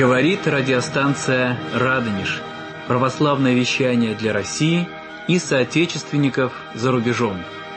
Говорит радиостанция «Радонеж». Православное вещание для России и соотечественников за рубежом.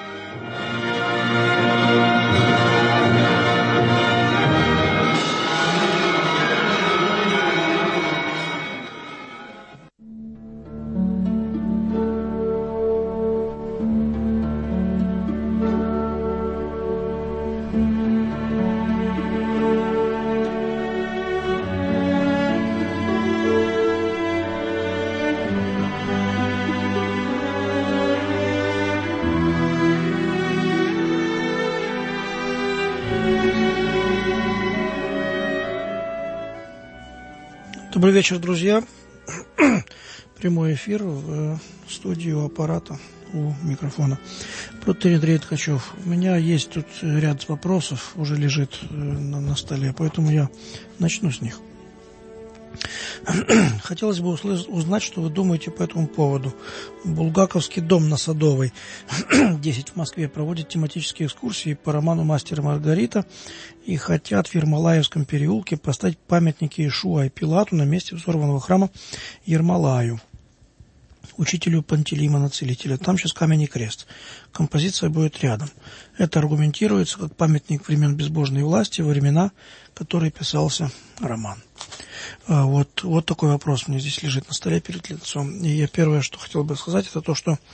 Добрый вечер, друзья. Прямой эфир в студию аппарата у микрофона. Протоиерей Андрей Ткачев. У меня есть тут ряд вопросов, уже лежит на столе, поэтому я начну с них. Хотелось бы узнать, что вы думаете по этому поводу. Булгаковский дом на Садовой, 10 в Москве, проводит тематические экскурсии по роману «Мастер и Маргарита» и хотят в Ермолаевском переулке поставить памятники Иешуа и Пилату на месте взорванного храма Ермолаю, учителю Пантелеймона Целителя. Там сейчас камень и крест. Композиция будет рядом. Это аргументируется как памятник времен безбожной власти, во времена, в которые писался роман. Вот такой вопрос мне здесь лежит на столе перед лицом. И я первое, что хотел бы сказать, это то, что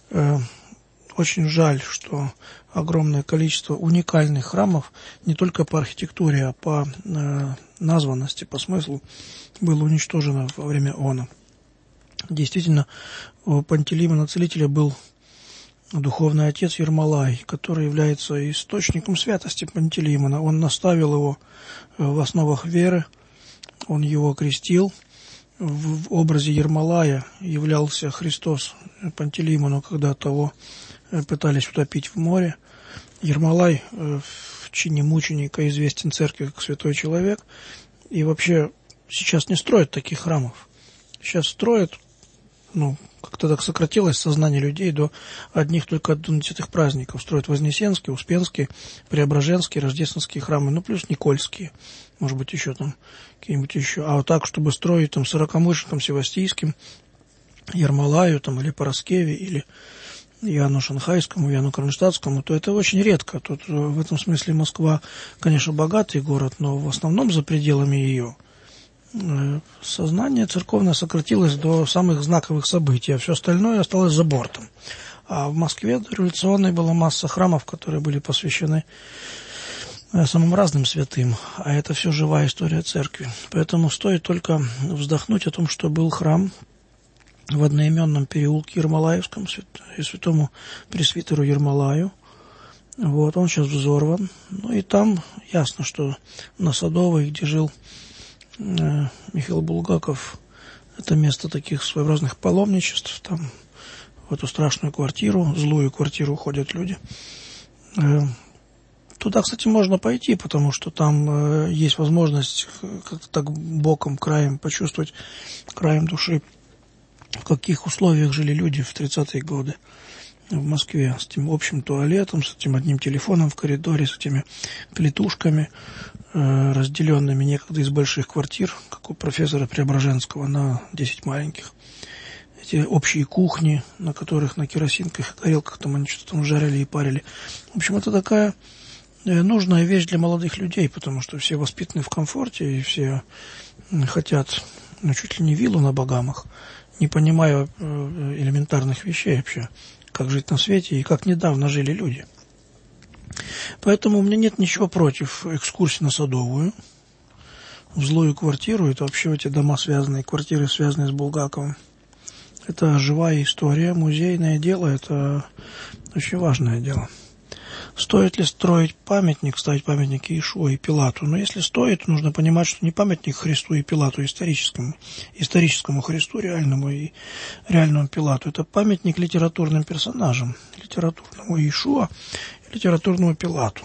очень жаль, что огромное количество уникальных храмов не только по архитектуре, а по названности, по смыслу было уничтожено во время ООНа. Действительно, у Пантелеймона Целителя был духовный отец Ермолай, который является источником святости Пантелеймона. Он наставил его в основах веры, он его крестил. В образе Ермолая являлся Христос Пантелеймону, когда того пытались утопить в море. Ермолай в чине мученика известен церкви как святой человек. И вообще сейчас не строят таких храмов. Сейчас строят, как-то так сократилось сознание людей до одних только одиннадцатых праздников. Строят Вознесенские, Успенские, Преображенские, Рождественские храмы, плюс Никольские, может быть, еще там какие-нибудь еще. А вот так, чтобы строить там Сорокомышным, Севастийским, Ермолаю там, или Пороскеве, или Иоанну Шанхайскому, Иоанну Кронштадтскому, то это очень редко. Тут в этом смысле Москва, конечно, богатый город, но в основном за пределами ее сознание церковное сократилось до самых знаковых событий, а все остальное осталось за бортом. А в Москве дореволюционной была масса храмов, которые были посвящены самым разным святым, а это все живая история церкви. Поэтому стоит только вздохнуть о том, что был храм в одноименном переулке Ермолаевском, святому пресвитеру Ермолаю. Он сейчас взорван. И там ясно, что на Садовой, где жил Михаил Булгаков, это место таких своеобразных паломничеств. Там в эту страшную квартиру, злую квартиру ходят люди. Туда, кстати, можно пойти, потому что там есть возможность как-то так боком, краем почувствовать, краем души, в каких условиях жили люди в 30-е годы в Москве, с этим общим туалетом, с этим одним телефоном в коридоре, с этими плитушками, разделенными некогда из больших квартир, как у профессора Преображенского, на 10 маленьких. Эти общие кухни, на которых на керосинках и горелках там они что-то там жарили и парили. В общем, это такая нужная вещь для молодых людей, потому что все воспитаны в комфорте, и все хотят, чуть ли не виллу на Багамах, не понимая элементарных вещей вообще, как жить на свете и как недавно жили люди. Поэтому у меня нет ничего против экскурсии на Садовую, в злую квартиру. Это вообще эти дома связанные, квартиры связанные с Булгаковым. Это живая история, музейное дело, это очень важное дело. Стоит ли строить памятник, ставить памятники Иешуа и Пилату? Но если стоит, нужно понимать, что не памятник Христу и Пилату, историческому Христу, реальному и реальному Пилату. Это памятник литературным персонажам, литературному Иешуа и литературному Пилату.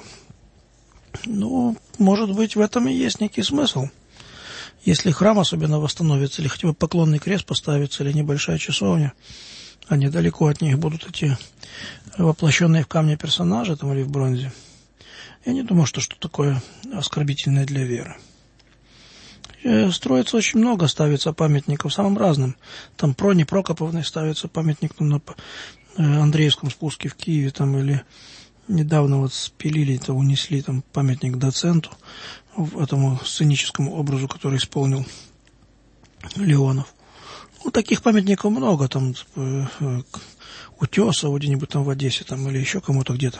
Может быть, в этом и есть некий смысл. Если храм особенно восстановится, или хотя бы поклонный крест поставится, или небольшая часовня, а недалеко от них будут эти воплощенные в камне персонажи там, или в бронзе, я не думаю, что такое оскорбительное для веры. Строится очень много, ставится памятников самым разным. Там Проне Прокоповной ставится памятник на Андреевском спуске в Киеве, там, или недавно вот спилили, унесли там памятник доценту, этому сценическому образу, который исполнил Леонов. Ну, таких памятников много, там Утесову где-нибудь там в Одессе, там, или еще кому-то где-то.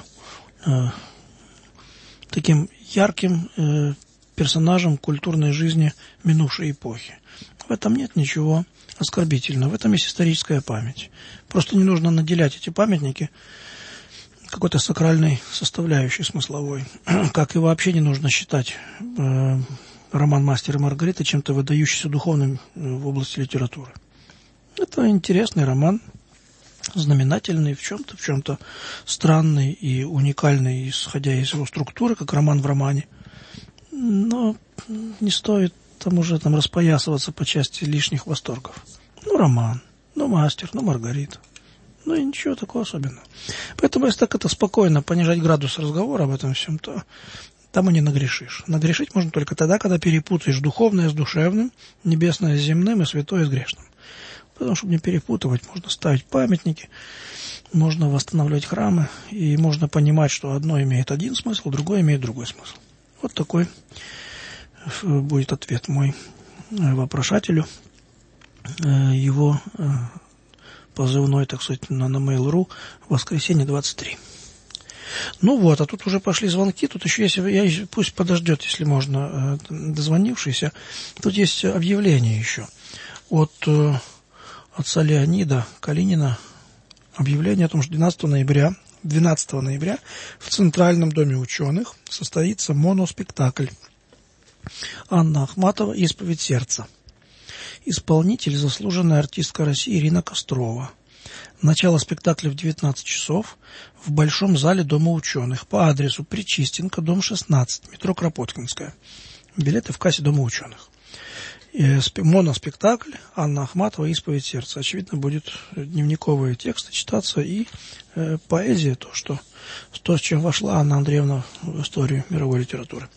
Таким ярким персонажем культурной жизни минувшей эпохи. В этом нет ничего оскорбительного, в этом есть историческая память. Просто не нужно наделять эти памятники какой-то сакральной составляющей смысловой. Как и вообще не нужно считать роман «Мастер и Маргарита» чем-то выдающимся духовным в области литературы. Это интересный роман, знаменательный, в чем-то странный и уникальный, исходя из его структуры, как роман в романе. Но не стоит там уже распоясываться по части лишних восторгов. Ну, роман, ну, «Мастер», ну, «Маргарита». Ну, и ничего такого особенного. Поэтому, если так это спокойно понижать градус разговора об этом всем, то там и не нагрешишь. Нагрешить можно только тогда, когда перепутаешь духовное с душевным, небесное с земным и святое с грешным. Потому что, чтобы не перепутывать, можно ставить памятники, можно восстанавливать храмы, и можно понимать, что одно имеет один смысл, другое имеет другой смысл. Вот такой будет ответ мой вопрошателю. Его позывной, так сказать, на Mail.ru, воскресенье 23. Ну вот, а тут уже пошли звонки, тут еще есть, пусть подождет, если можно, дозвонившийся. Тут есть объявление еще от отца Леонида Калинина. Объявление о том, что 12 ноября в Центральном доме ученых состоится моноспектакль Анна Ахматова «Исповедь сердца». Исполнитель – заслуженная артистка России Ирина Кострова. Начало спектакля в 19 часов в Большом зале Дома ученых по адресу Причистенко, дом 16, метро Кропоткинская. Билеты в кассе Дома ученых. Моноспектакль Анна Ахматова «Исповедь сердца». Очевидно, будет дневниковые тексты читаться и поэзия, то, с чем вошла Анна Андреевна в историю мировой литературы.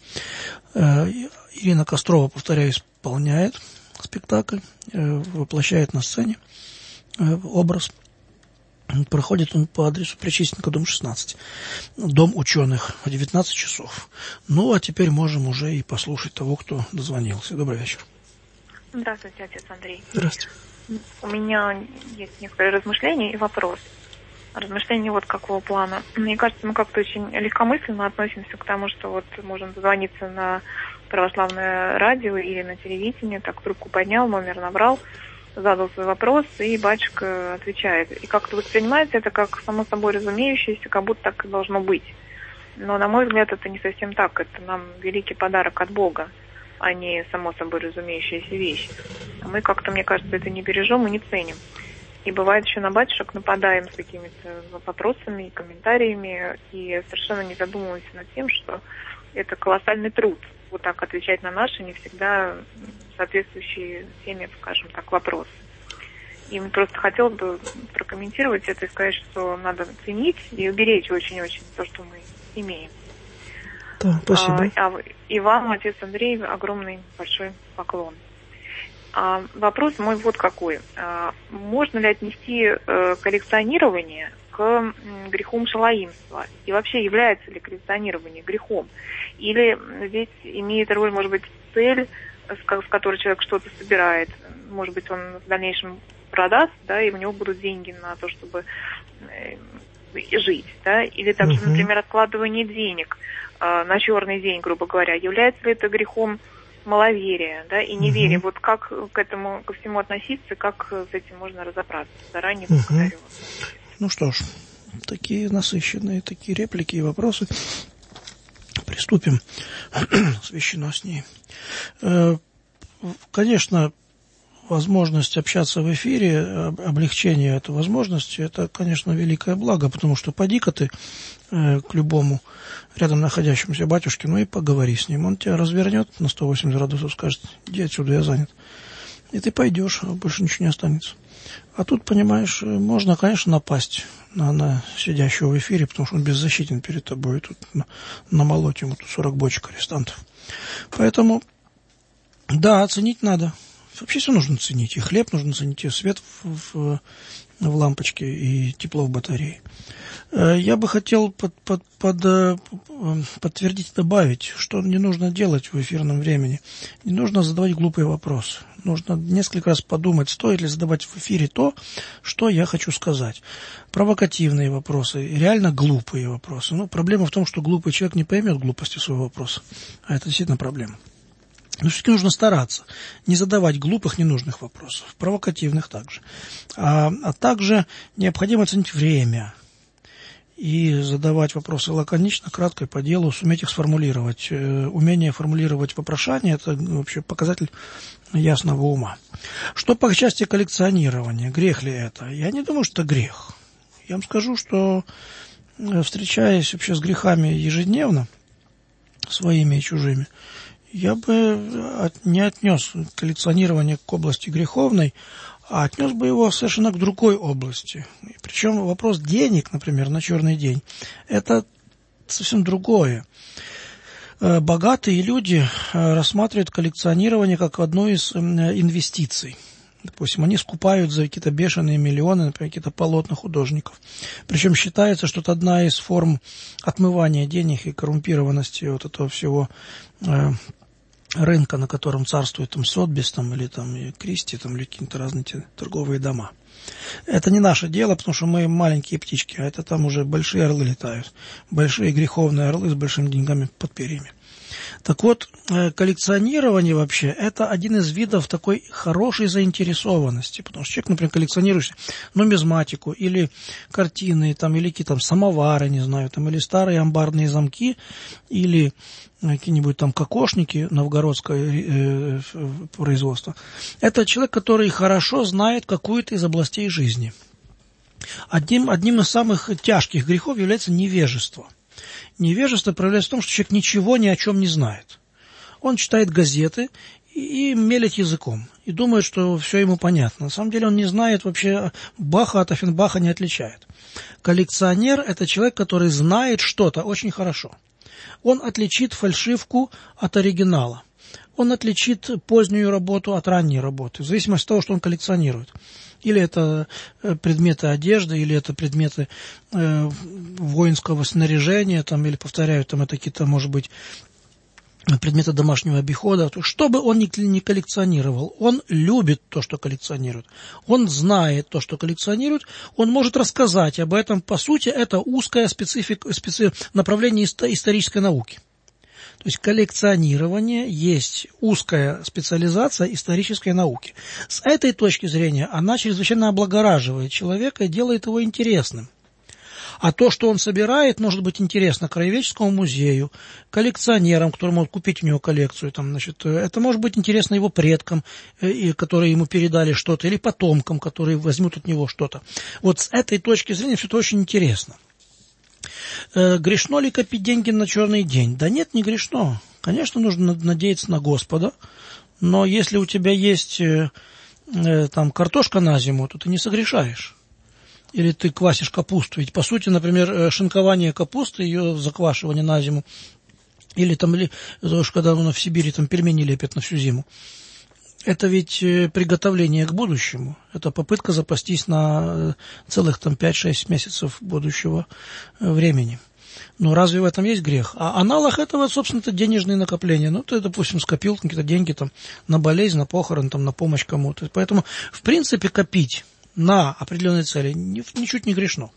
Ирина Кострова, повторяю, исполняет спектакль, воплощает на сцене образ. Проходит он по адресу Причистенко, дом 16. Дом ученых в 19 часов. Ну, а теперь можем уже и послушать того, кто дозвонился. Добрый вечер. Здравствуйте, отец Андрей. Здравствуйте. У меня есть некоторые размышления и вопрос. Размышления вот какого плана. Мне кажется, мы как-то очень легкомысленно относимся к тому, что вот можем дозвониться на православное радио или на телевидение, так трубку поднял, номер набрал, задал свой вопрос, и батюшка отвечает. И как-то воспринимается это как само собой разумеющееся, как будто так и должно быть. Но, на мой взгляд, это не совсем так. Это нам великий подарок от Бога, а не само собой разумеющаяся вещь. А мы как-то, мне кажется, это не бережем и не ценим. И бывает еще на батюшек нападаем с какими-то вопросами и комментариями, и совершенно не задумываемся над тем, что это колоссальный труд. Вот так отвечать на наши, не всегда соответствующие теме, скажем так, вопросы. И мне просто хотелось бы прокомментировать это и сказать, что надо ценить и уберечь очень-очень то, что мы имеем. Да, спасибо. И вам, отец Андрей, огромный большой поклон. Вопрос мой вот какой. Можно ли отнести коллекционирование к греху шалаимства? И вообще, является ли коллекционирование грехом? Или здесь имеет роль, может быть, цель, с которой человек что-то собирает? Может быть, он в дальнейшем продаст, да, и у него будут деньги на то, чтобы жить, да? Или также, например, откладывание денег на черный день, грубо говоря. Является ли это грехом маловерия, да, и неверия? Вот как к этому, ко всему относиться, как с этим можно разобраться? Заранее благодарю вас. Ну что ж, такие насыщенные, такие реплики и вопросы. Приступим. Священно с ней. Конечно, возможность общаться в эфире, облегчение этой возможности, это, конечно, великое благо, потому что поди-ка ты к любому рядом находящемуся батюшке, ну и поговори с ним. Он тебя развернет на 180 градусов, скажет: иди отсюда, я занят. И ты пойдешь, а больше ничего не останется. А тут, понимаешь, можно, конечно, напасть на сидящего в эфире, потому что он беззащитен перед тобой. И тут намолоть ему 40 бочек арестантов. Поэтому Да, ценить надо. Вообще все нужно ценить. И хлеб нужно ценить, и свет в лампочке, и тепло в батарее. Я бы хотел подтвердить, добавить, что не нужно делать в эфирном времени. Не нужно задавать глупые вопросы. Нужно несколько раз подумать, стоит ли задавать в эфире то, что я хочу сказать. Провокативные вопросы, реально глупые вопросы. Но проблема в том, что глупый человек не поймет глупости своего вопроса. А это действительно проблема. Но все-таки нужно стараться не задавать глупых, ненужных вопросов, провокативных также. А также необходимо оценить время и задавать вопросы лаконично, кратко и по делу, суметь их сформулировать. Умение формулировать вопрошание – это вообще показатель ясного ума. Что по части коллекционирования, грех ли это? Я не думаю, что это грех. Я вам скажу, что, встречаясь вообще с грехами ежедневно, своими и чужими, я бы не отнес коллекционирование к области греховной, а отнес бы его совершенно к другой области. Причем вопрос денег, например, на черный день, это совсем другое. Богатые люди рассматривают коллекционирование как одну из инвестиций. Допустим, они скупают за какие-то бешеные миллионы, например, какие-то полотна художников. Причем считается, что это одна из форм отмывания денег и коррумпированности вот этого всего рынка, на котором царствует там Сотбис там, или там и Кристи там, или какие-то разные торговые дома. Это не наше дело, потому что мы маленькие птички, а это там уже большие орлы летают. Большие греховные орлы с большими деньгами под перьями. Так вот, коллекционирование вообще – это один из видов такой хорошей заинтересованности. Потому что человек, например, коллекционирует нумизматику или картины, там, или какие-то там самовары, не знаю, там, или старые амбарные замки, или какие-нибудь там кокошники новгородское производства. Это человек, который хорошо знает какую-то из областей жизни. Одним из самых тяжких грехов является невежество. Невежество проявляется в том, что человек ничего ни о чем не знает. Он читает газеты и мелет языком, и думает, что все ему понятно. На самом деле он не знает вообще, Баха от Оффенбаха не отличает. Коллекционер – это человек, который знает что-то очень хорошо. Он отличит фальшивку от оригинала. Он отличит позднюю работу от ранней работы, в зависимости от того, что он коллекционирует. Или это предметы одежды, или это предметы воинского снаряжения, там, или, повторяю, там, это какие-то, может быть, предметы домашнего обихода. Что бы он ни коллекционировал, он любит то, что коллекционирует. Он знает то, что коллекционирует, он может рассказать об этом. По сути, это узкое направление исторической науки. То есть коллекционирование есть узкая специализация исторической науки. С этой точки зрения она чрезвычайно облагораживает человека и делает его интересным. А то, что он собирает, может быть интересно краеведческому музею, коллекционерам, которые могут купить у него коллекцию. Там, значит, это может быть интересно его предкам, которые ему передали что-то, или потомкам, которые возьмут от него что-то. Вот с этой точки зрения все это очень интересно. Грешно ли копить деньги на черный день? Да нет, не грешно. Конечно, нужно надеяться на Господа, но если у тебя есть там картошка на зиму, то ты не согрешаешь. Или ты квасишь капусту. Ведь, по сути, например, шинкование капусты, ее заквашивание на зиму, или там, когда в Сибири там пельмени лепят на всю зиму, это ведь приготовление к будущему. Это попытка запастись на целых там 5-6 месяцев будущего времени. Но разве в этом есть грех? А аналог этого, собственно, это денежные накопления. Ну, ты, допустим, скопил какие-то деньги там на болезнь, на похорон, там, на помощь кому-то. Поэтому, в принципе, копить на определенные цели ничуть не грешно.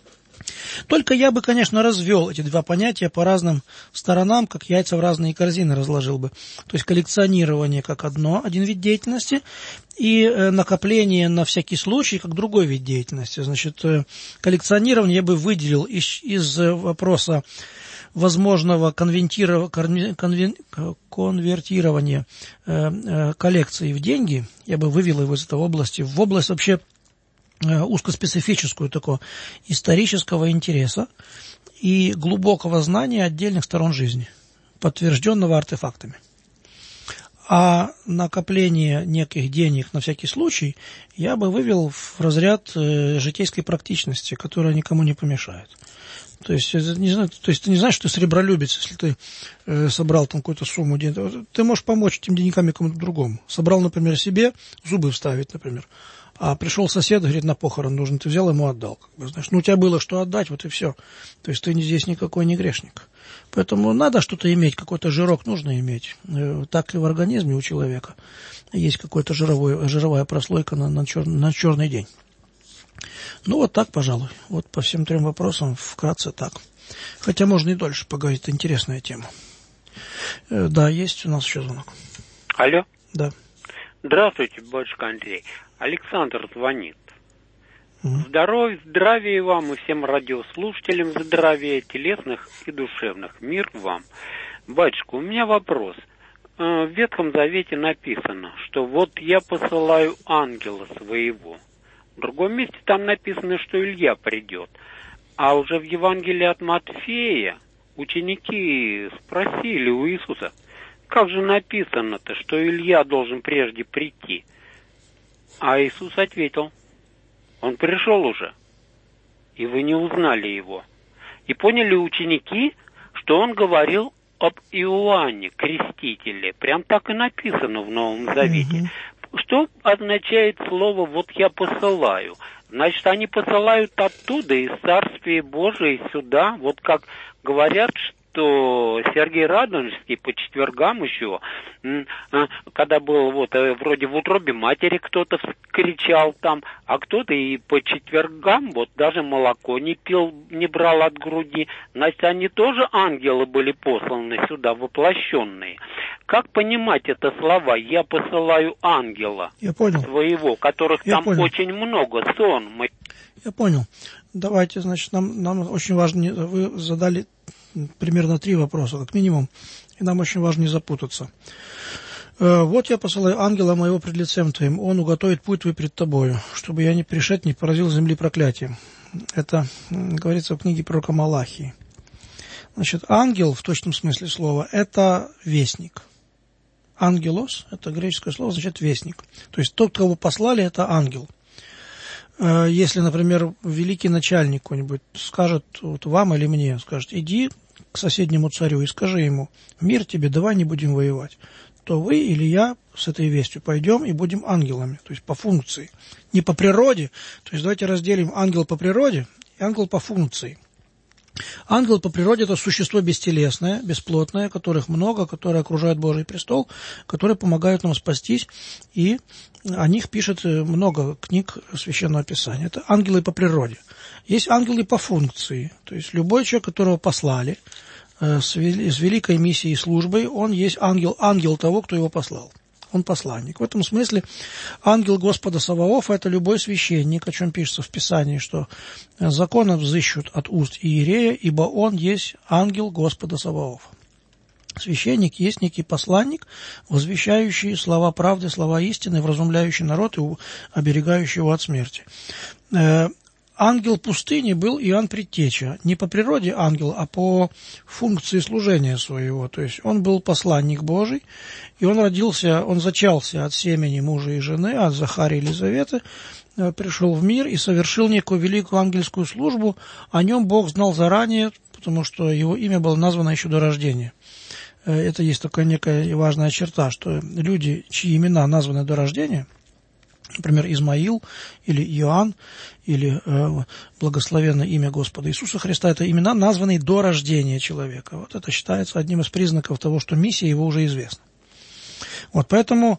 Только я бы, конечно, развел эти два понятия по разным сторонам, как яйца в разные корзины разложил бы. То есть коллекционирование как один вид деятельности, и накопление на всякий случай как другой вид деятельности. Значит, коллекционирование я бы выделил из вопроса возможного конвертирования коллекции в деньги, я бы вывел его из этой области в область вообще узкоспецифическую такого исторического интереса и глубокого знания отдельных сторон жизни, подтвержденного артефактами. А накопление неких денег на всякий случай я бы вывел в разряд житейской практичности, которая никому не помешает. То есть, ты не знаешь, что ты сребролюбец, если ты собрал там какую-то сумму денег. Ты можешь помочь этим деньгами кому-то другому. Собрал, например, себе зубы вставить, например. А пришел сосед, говорит, на похорон нужен, ты взял, ему отдал. Знаешь, у тебя было что отдать, вот и все. То есть, ты здесь никакой не грешник. Поэтому надо что-то иметь, какой-то жирок нужно иметь. Так и в организме у человека есть какая-то жировая прослойка на черный день. Ну, вот так, пожалуй. Вот по всем 3 вопросам вкратце так. Хотя можно и дольше поговорить, это интересная тема. Да, есть у нас еще звонок. Алло. Да. Здравствуйте, батюшка Андрей. Александр звонит. Здравия вам и всем радиослушателям, здравия телесных и душевных. Мир вам. Батюшка, у меня вопрос. В Ветхом Завете написано, что вот я посылаю ангела своего. В другом месте там написано, что Илья придет. А уже в Евангелии от Матфея ученики спросили у Иисуса, как же написано-то, что Илья должен прежде прийти? А Иисус ответил, он пришел уже, и вы не узнали его. И поняли ученики, что он говорил об Иоанне Крестителе. Прям так и написано в Новом Завете. Что означает слово «вот я посылаю»? Значит, они посылают оттуда, из Царствия Божия, сюда. Вот как говорят, что Сергей Радонежский по четвергам еще, когда был вот вроде в утробе матери кто-то кричал там, а кто-то и по четвергам вот даже молоко не пил, не брал от груди. Значит, они тоже ангелы были посланы сюда, воплощенные. Как понимать это слова? Я посылаю ангела своего, которых там очень много, сон. Я понял. Давайте, значит, нам очень важно, вы задали примерно 3 вопроса, как минимум, и нам очень важно не запутаться. Вот я посылаю ангела моего пред лицем твоим, он уготовит путь твой пред тобою, чтобы я не пришед, не поразил земли проклятием. Это говорится в книге пророка Малахии. Значит, ангел в точном смысле слова – это вестник. Ангелос – это греческое слово, значит вестник. То есть тот, кого послали, это ангел. Если, например, великий начальник какой-нибудь скажет вот вам или мне, скажет, иди к соседнему царю и скажи ему, мир тебе, давай не будем воевать, то вы или я с этой вестью пойдем и будем ангелами, то есть по функции, не по природе. То есть давайте разделим ангел по природе и ангел по функции. Ангел по природе – это существо бестелесное, бесплотное, которых много, которые окружают Божий престол, которые помогают нам спастись, и о них пишет много книг Священного Писания. Это ангелы по природе. Есть ангелы по функции, то есть любой человек, которого послали с великой миссией и службой, он есть ангел того, кто его послал. Он посланник. В этом смысле ангел Господа Саваофа – это любой священник, о чем пишется в Писании, что законы взыщут от уст иерея, ибо он есть ангел Господа Саваофа. Священник есть некий посланник, возвещающий слова правды, слова истины, вразумляющий народ и оберегающий его от смерти. Ангел пустыни был Иоанн Предтеча. Не по природе ангел, а по функции служения своего. То есть он был посланник Божий, и он зачался от семени мужа и жены, от Захарии и Елизаветы, пришел в мир и совершил некую великую ангельскую службу. О нем Бог знал заранее, потому что его имя было названо еще до рождения. Это есть такая некая важная черта, что люди, чьи имена названы до рождения, например, Измаил или Иоанн, или благословенное имя Господа Иисуса Христа, это имена, названные до рождения человека. Вот это считается одним из признаков того, что миссия его уже известна. Вот поэтому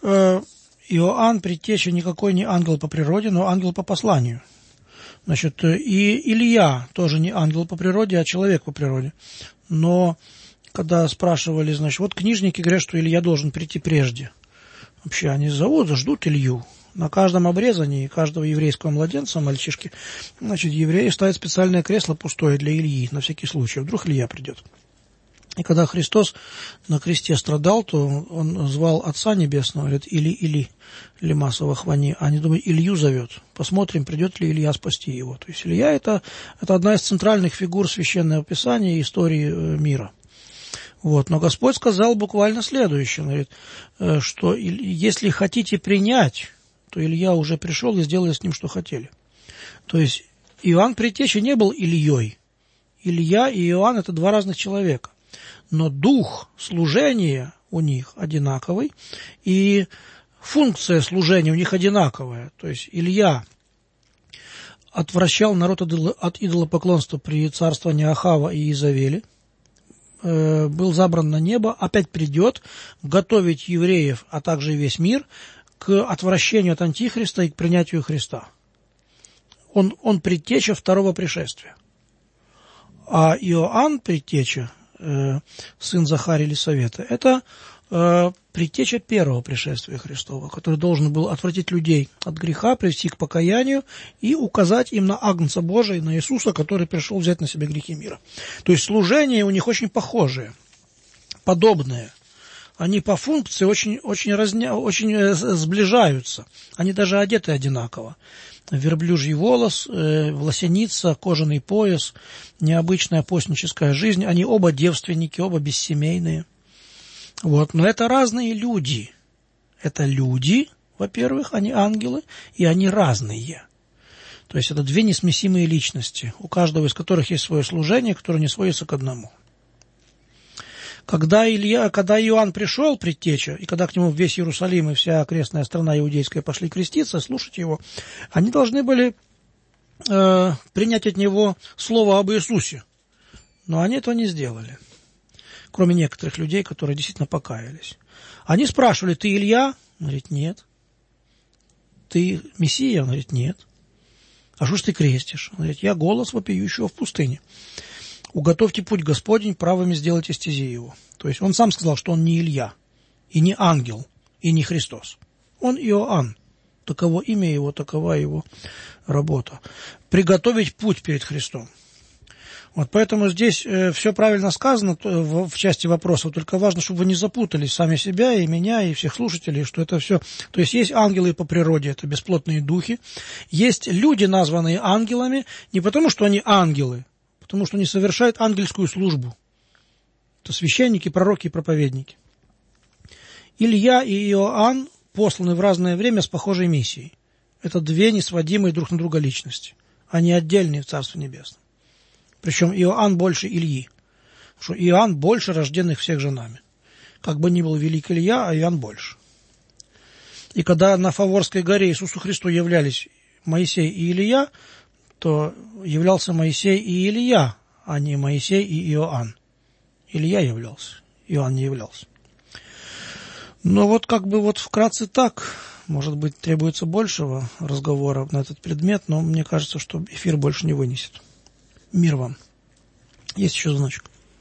Иоанн Предтеча никакой не ангел по природе, но ангел по посланию. Значит, и Илья тоже не ангел по природе, а человек по природе. Но когда спрашивали, значит, вот книжники говорят, что Илья должен прийти прежде. Вообще они ждут Илью. На каждом обрезании каждого еврейского младенца, мальчишки, значит, евреи ставят специальное кресло пустое для Ильи, на всякий случай, вдруг Илья придет. И когда Христос на кресте страдал, то он звал Отца Небесного, говорит, Или, Лемасова хвани, а они думают, Илью зовет. Посмотрим, придет ли Илья спасти его. То есть Илья это одна из центральных фигур Священного Писания и истории мира. Вот. Но Господь сказал буквально следующее, говорит, что если хотите принять, то Илья уже пришел и сделали с ним, что хотели. То есть Иоанн Предтеча не был Ильей. Илья и Иоанн – это два разных человека. Но дух служения у них одинаковый, и функция служения у них одинаковая. То есть Илья отвращал народ от идолопоклонства при царствовании Ахава и Иезавели, был забран на небо, опять придет готовить евреев, а также весь мир к отвращению от Антихриста и к принятию Христа. Он предтеча второго пришествия. А Иоанн, предтеча, сын Захария Елисавета, это предтеча первого пришествия Христова, который должен был отвратить людей от греха, привести к покаянию и указать им на Агнца Божия, на Иисуса, который пришел взять на себя грехи мира. То есть служение у них очень похожее, подобное. Они по функции очень сближаются. Они даже одеты одинаково. Верблюжий волос, власяница, кожаный пояс, необычная постническая жизнь. Они оба девственники, оба бессемейные. Вот. Но это разные люди. Это люди, во-первых, они ангелы, и они разные. То есть это две несмесимые личности, у каждого из которых есть свое служение, которое не сводится к одному. Когда Иоанн пришел, предтеча, и когда к нему весь Иерусалим и вся окрестная страна иудейская пошли креститься, слушать его, они должны были принять от него слово об Иисусе. Но они этого не сделали. Кроме некоторых людей, которые действительно покаялись. Они спрашивали: ты Илья? Он говорит: нет. Ты Мессия? Он говорит: нет. А что ж ты крестишь? Он говорит: я голос вопиющего в пустыне. Уготовьте путь Господень, правыми сделайте стези его. То есть он сам сказал, что он не Илья, и не ангел, и не Христос. Он Иоанн. Таково имя его, такова его работа. Приготовить путь перед Христом. Вот поэтому здесь все правильно сказано в части вопросов, только важно, чтобы вы не запутали сами себя и меня, и всех слушателей, что это все... То есть ангелы по природе, это бесплотные духи. Есть люди, названные ангелами, не потому, что они ангелы, потому что они совершают ангельскую службу. Это священники, пророки и проповедники. Илья и Иоанн посланы в разное время с похожей миссией. Это две несводимые друг на друга личности. Они отдельные в Царстве Небесном. Причем Иоанн больше Ильи. Потому что Иоанн больше рожденных всех женами. Как бы ни был велик Илья, а Иоанн больше. И когда на Фаворской горе Иисусу Христу являлись Моисей и Илья, то являлся Моисей и Илья, а не Моисей и Иоанн. Илья являлся, Иоанн не являлся. Но вот как бы вот вкратце так. Может быть, требуется большего разговора на этот предмет, но мне кажется, что эфир больше не вынесет. Мир вам. Есть еще звоночек.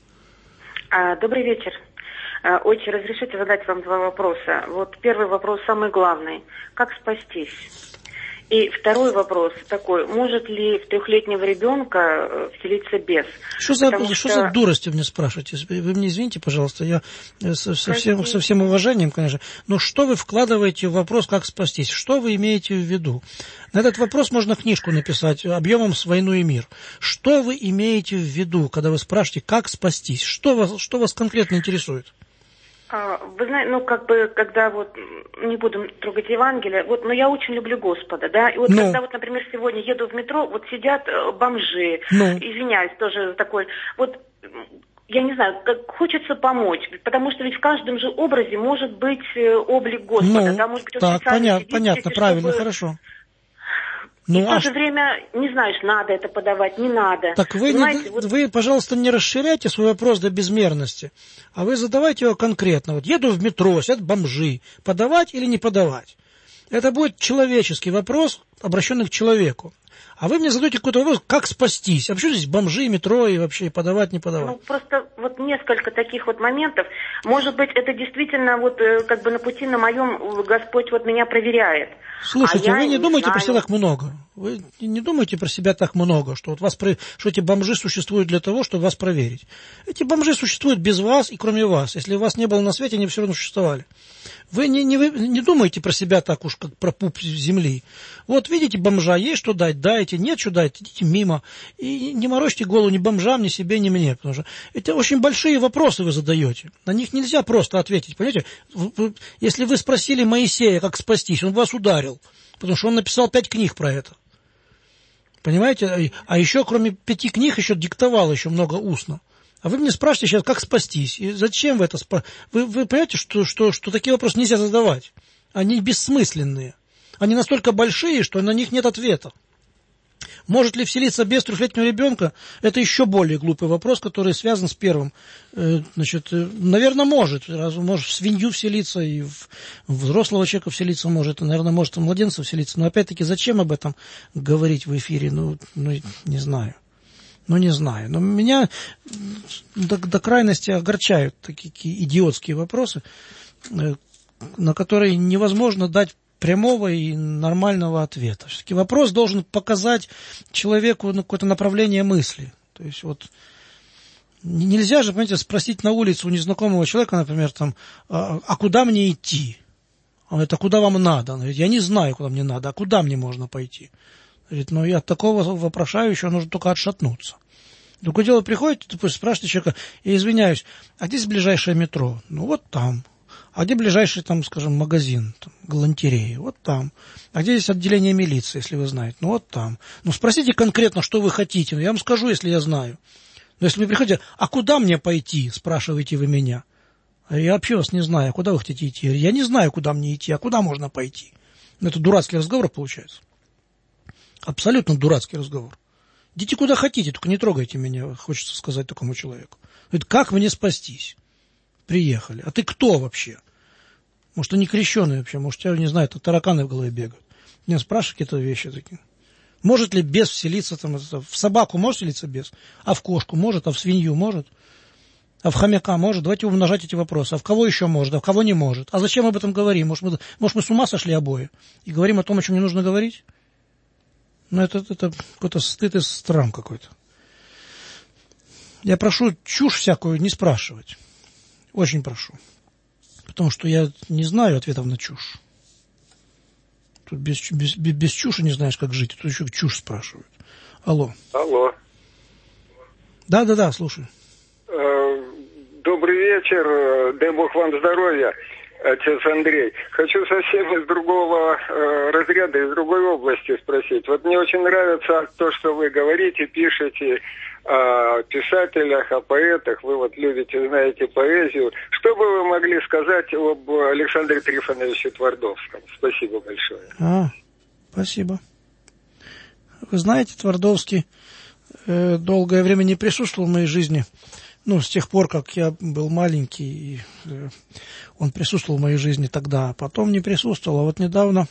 Добрый вечер. Отче, разрешите задать вам два вопроса. Вот первый вопрос самый главный. Как спастись? И второй вопрос такой. Может ли в 3-летнего ребенка вселиться бес? Что за дурости мне спрашиваете? Вы мне извините, пожалуйста, я со всем уважением, конечно. Но что вы вкладываете в вопрос, как спастись? Что вы имеете в виду? На этот вопрос можно книжку написать объемом с «Войну и мир». Что вы имеете в виду, когда вы спрашиваете, как спастись? Что вас конкретно интересует? Вы знаете, когда вот, не буду трогать Евангелие, но я очень люблю Господа, да, и вот когда вот, например, сегодня еду в метро, вот сидят бомжи, извиняюсь, тоже такой, вот, я не знаю, хочется помочь, потому что ведь в каждом же образе может быть облик Господа, да, может быть, он понятно, правильно, чтобы... хорошо. И в то же время не знаешь, надо это подавать, не надо. Так вы, пожалуйста, не расширяйте свой вопрос до безмерности, а вы задавайте его конкретно. Вот еду в метро, сидят бомжи, подавать или не подавать? Это будет человеческий вопрос, обращенный к человеку. А вы мне задаете какой-то вопрос, как спастись? А почему здесь бомжи, метро и вообще подавать, не подавать? Просто вот несколько таких вот моментов. Может быть, это действительно вот как бы на пути на моем Господь вот меня проверяет. Слушайте, вы не думайте про себя так много. Вы не думайте про себя так много, что вот что эти бомжи существуют для того, чтобы вас проверить. Эти бомжи существуют без вас и кроме вас. Если вас не было на свете, они все равно существовали. Вы не думайте про себя так уж, как про пуп земли. Вот видите бомжа, есть что дать, дайте, нет что дать, идите мимо. И не морочьте голову ни бомжам, ни себе, ни мне. Потому что это очень большие вопросы вы задаете. На них нельзя просто ответить, понимаете? Если вы спросили Моисея, как спастись, он вас ударил. Потому что он написал 5 книг про это. Понимаете? А еще, кроме 5 книг, еще диктовал еще много устно. А вы мне спрашиваете сейчас, как спастись? И зачем вы это Вы понимаете, что такие вопросы нельзя задавать? Они бессмысленные. Они настолько большие, что на них нет ответа. Может ли вселиться бес 3-летнего ребенка? Это еще более глупый вопрос, который связан с первым. Значит, наверное, может. Может в свинью вселиться, и в взрослого человека вселиться может, и, наверное, может в младенца вселиться. Но опять-таки, зачем об этом говорить в эфире? Ну не знаю. Не знаю. Но меня до крайности огорчают такие идиотские вопросы, на которые невозможно дать прямого и нормального ответа. Все-таки вопрос должен показать человеку какое-то направление мысли. То есть вот нельзя же, понимаете, спросить на улице у незнакомого человека, например, там, а куда мне идти? Он говорит, а куда вам надо? Он говорит, я не знаю, куда мне надо, а куда мне можно пойти? Говорит, и от такого вопрошающего нужно только отшатнуться. Другое дело, приходите, спрашиваете человека, я извиняюсь, а где ближайшее метро? Вот там. А где ближайший, там, скажем, магазин, там, галантереи? Вот там. А где здесь отделение милиции, если вы знаете? Вот там. Спросите конкретно, что вы хотите. Я вам скажу, если я знаю. Но если вы приходите, а куда мне пойти, спрашиваете вы меня? Я вообще вас не знаю, а куда вы хотите идти? Я не знаю, куда мне идти, а куда можно пойти? Это дурацкий разговор получается. Абсолютно дурацкий разговор. Идите куда хотите, только не трогайте меня, хочется сказать такому человеку. Говорит, как мне спастись? Приехали. А ты кто вообще? Может, ты не крещеный вообще? Может, я не знаю, тараканы в голове бегают. Меня спрашивают какие-то вещи такие. Может ли бес вселиться там? В собаку может вселиться бес? А в кошку может? А в свинью может? А в хомяка может? Давайте умножать эти вопросы. А в кого еще может? А в кого не может? А зачем об этом говорим? Может, мы с ума сошли обои? И говорим о том, о чем не нужно говорить? Это какой-то стыд и срам какой-то. Я прошу чушь всякую не спрашивать. Очень прошу. Потому что я не знаю ответов на чушь. Тут без чуши не знаешь, как жить. Тут еще чушь спрашивают. Алло. Да, слушаю. Добрый вечер. Дай Бог вам здоровья, отец Андрей. Хочу совсем из другого разряда, из другой области спросить. Вот мне очень нравится то, что вы говорите, пишете о писателях, о поэтах. Вы вот любите, знаете поэзию. Что бы вы могли сказать об Александре Трифоновиче Твардовском? Спасибо большое. Спасибо. Вы знаете, Твардовский долгое время не присутствовал в моей жизни. С тех пор, как я был маленький, он присутствовал в моей жизни тогда, а потом не присутствовал. А вот недавно,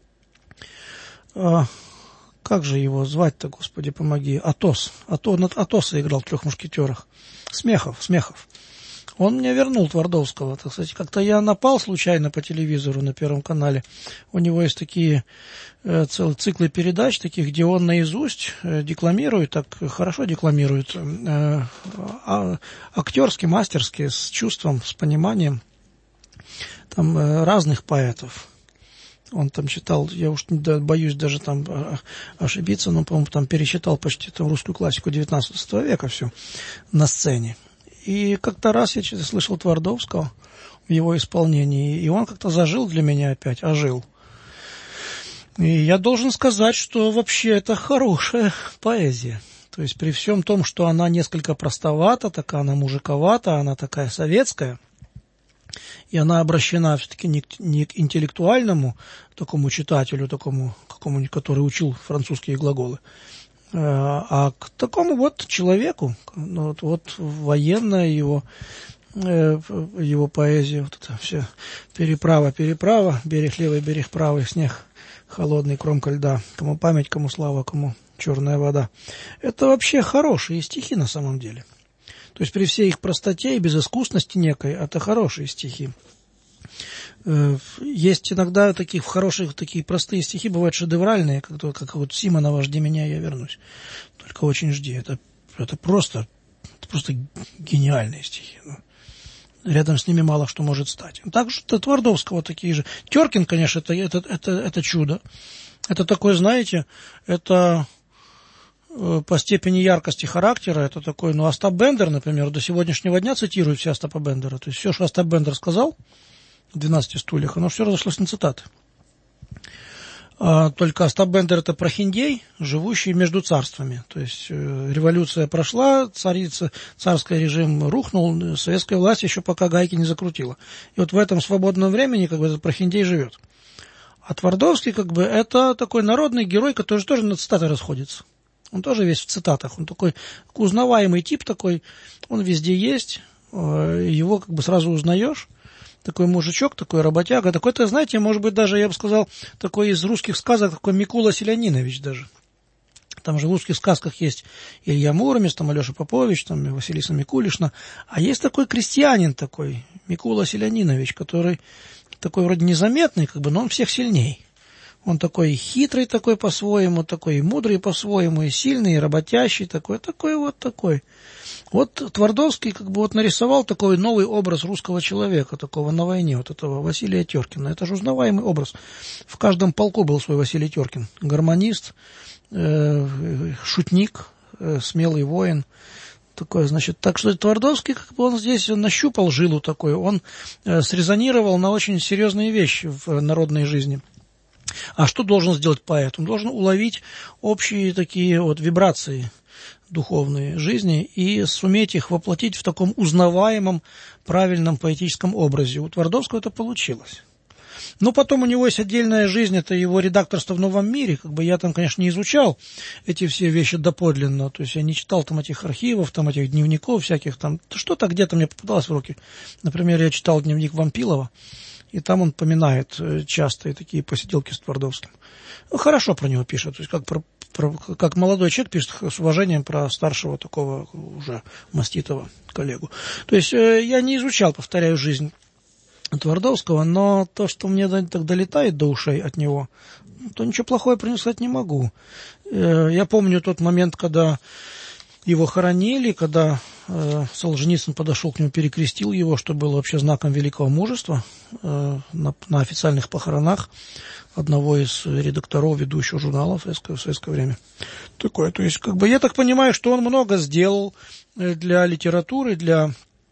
как же его звать-то, Господи, помоги, Атоса играл в «Трех мушкетерах». Смехов. Он мне вернул Твардовского. Так сказать, как-то я напал случайно по телевизору на Первом канале. У него есть такие целые циклы передач, таких, где он наизусть декламирует, так хорошо декламирует, актерски, мастерски, с чувством, с пониманием там разных поэтов. Он там читал, я уж боюсь даже там ошибиться, но, по-моему, там перечитал почти там русскую классику 19 века все на сцене. И как-то раз я слышал Твардовского в его исполнении, и он как-то зажил для меня опять, ожил. И я должен сказать, что вообще это хорошая поэзия. То есть при всем том, что она несколько простовата, такая она мужиковата, она такая советская, и она обращена все-таки не к интеллектуальному такому читателю, такому, который учил французские глаголы, а к такому вот человеку, вот военная его поэзия, вот это все переправа, берег левый, берег правый, снег холодный, кромка льда, кому память, кому слава, кому черная вода. Это вообще хорошие стихи на самом деле. То есть при всей их простоте и безыскусности некой, это хорошие стихи. Есть иногда такие простые стихи, бывают шедевральные, как вот Симонова «Жди меня, я вернусь». Только очень жди. Это просто гениальные стихи. Рядом с ними мало что может стать. Также Твардовского такие же. Теркин, конечно, это чудо. Это такой, знаете, это по степени яркости характера, это такой, Остап Бендер, например, до сегодняшнего дня цитируют все Остапа Бендера. То есть все, что Остап Бендер сказал в «12 стульях», оно все разошлось на цитаты. Только Остап Бендер – это прохиндей, живущий между царствами. То есть революция прошла, царский режим рухнул, советская власть еще пока гайки не закрутила. И вот в этом свободном времени как бы этот прохиндей живет. А Твардовский как бы это такой народный герой, который тоже на цитаты расходится. Он тоже весь в цитатах. Он такой узнаваемый тип такой, он везде есть, его как бы сразу узнаешь. Такой мужичок, такой работяга, такой-то, знаете, может быть, даже, я бы сказал, такой из русских сказок, такой Микула Селянинович даже. Там же в русских сказках есть Илья Муромец, там Алеша Попович, там Василиса Микулишна. А есть такой крестьянин такой, Микула Селянинович, который такой вроде незаметный, как бы, но он всех сильней. Он такой хитрый такой по-своему, такой мудрый по-своему, и сильный, и работящий такой. Вот Твардовский как бы вот нарисовал такой новый образ русского человека, такого на войне, вот этого Василия Теркина. Это же узнаваемый образ. В каждом полку был свой Василий Теркин. Гармонист, шутник, смелый воин. Такой, значит, так что Твардовский, как бы он здесь нащупал жилу такой, он срезонировал на очень серьезные вещи в народной жизни. А что должен сделать поэт? Он должен уловить общие такие вот вибрации духовной жизни и суметь их воплотить в таком узнаваемом, правильном поэтическом образе. У Твардовского это получилось. Но потом у него есть отдельная жизнь, это его редакторство в «Новом мире». Как бы я там, конечно, не изучал эти все вещи доподлинно, то есть я не читал там этих архивов, там этих дневников всяких, там что-то где-то мне попадалось в руки. Например, я читал дневник Вампилова, и там он поминает частые такие посиделки с Твардовским. Ну, хорошо про него пишет, то есть как молодой человек пишет с уважением про старшего такого уже маститого коллегу. То есть я не изучал, повторяю, жизнь Твардовского, но то, что мне так долетает до ушей от него, то ничего плохого про него сказать не могу. Я помню тот момент, когда его хоронили, когда Солженицын подошел к нему, перекрестил его, что было вообще знаком великого мужества на официальных похоронах одного из редакторов ведущего журнала в советское время. Такое, то есть, как бы, я так понимаю, что он много сделал для литературы, для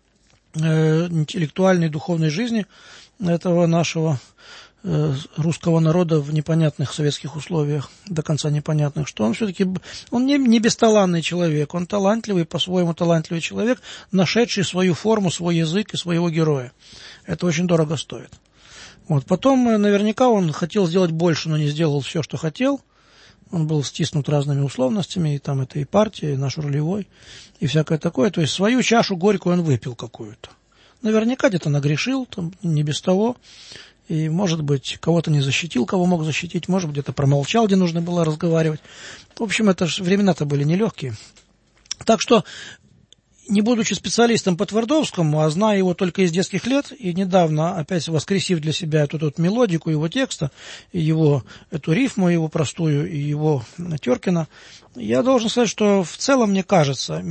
интеллектуальной, духовной жизни этого нашего русского народа в непонятных советских условиях, до конца непонятных, что он все-таки, он не бесталанный человек, он талантливый, по-своему талантливый человек, нашедший свою форму, свой язык и своего героя. Это очень дорого стоит. Вот. Потом, наверняка, он хотел сделать больше, но не сделал все, что хотел. Он был стиснут разными условностями, и там это и партия, и наш рулевой, и всякое такое. То есть свою чашу горькую он выпил какую-то. Наверняка где-то нагрешил, там, не без того. И, может быть, кого-то не защитил, кого мог защитить, может быть, где-то промолчал, где нужно было разговаривать. В общем, это же времена-то были нелегкие. Так что, не будучи специалистом по Твардовскому, а зная его только из детских лет, и недавно опять воскресив для себя эту мелодику его текста, и его эту рифму, его простую, и его Теркина, я должен сказать, что в целом мне кажется,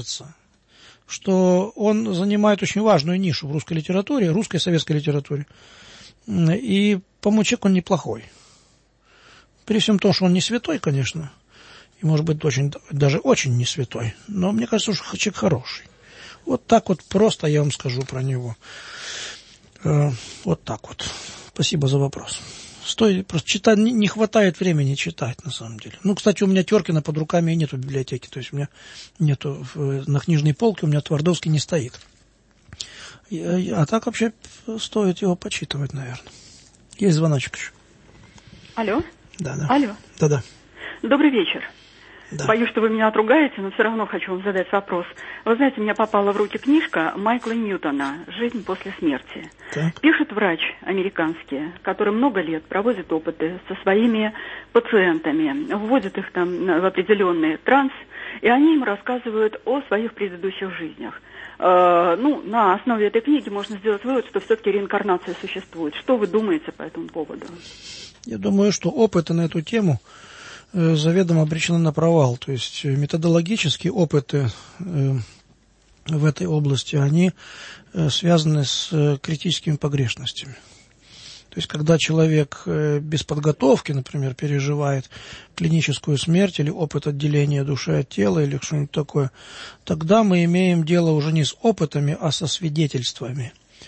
что он занимает очень важную нишу в русской литературе, русской советской литературе. И, по-моему, человек он неплохой. При всем том, что он не святой, конечно, и, может быть, даже очень не святой, но мне кажется, что человек хороший. Вот так вот просто я вам скажу про него. Вот так вот. Спасибо за вопрос. Просто читать, не хватает времени читать, на самом деле. Ну, кстати, у меня Теркина под руками и нету в библиотеке, то есть у меня нету на книжной полке, у меня Твардовский не стоит. А так вообще стоит его почитывать, наверное. Есть звоночек еще. Алло? Да. Алло? Да. Добрый вечер. Да. Боюсь, что вы меня отругаете, но все равно хочу вам задать вопрос. Вы знаете, мне попала в руки книжка Майкла Ньютона «Жизнь после смерти». Так. Пишет врач американский, который много лет проводит опыты со своими пациентами, вводит их там в определенный транс, и они им рассказывают о своих предыдущих жизнях. На основе этой книги можно сделать вывод, что все-таки реинкарнация существует. Что вы думаете по этому поводу? Я думаю, что опыты на эту тему заведомо обречены на провал. То есть методологические опыты в этой области, они связаны с критическими погрешностями. То есть, когда человек без подготовки, например, переживает клиническую смерть или опыт отделения души от тела или что-нибудь такое, тогда мы имеем дело уже не с опытами, а со свидетельствами.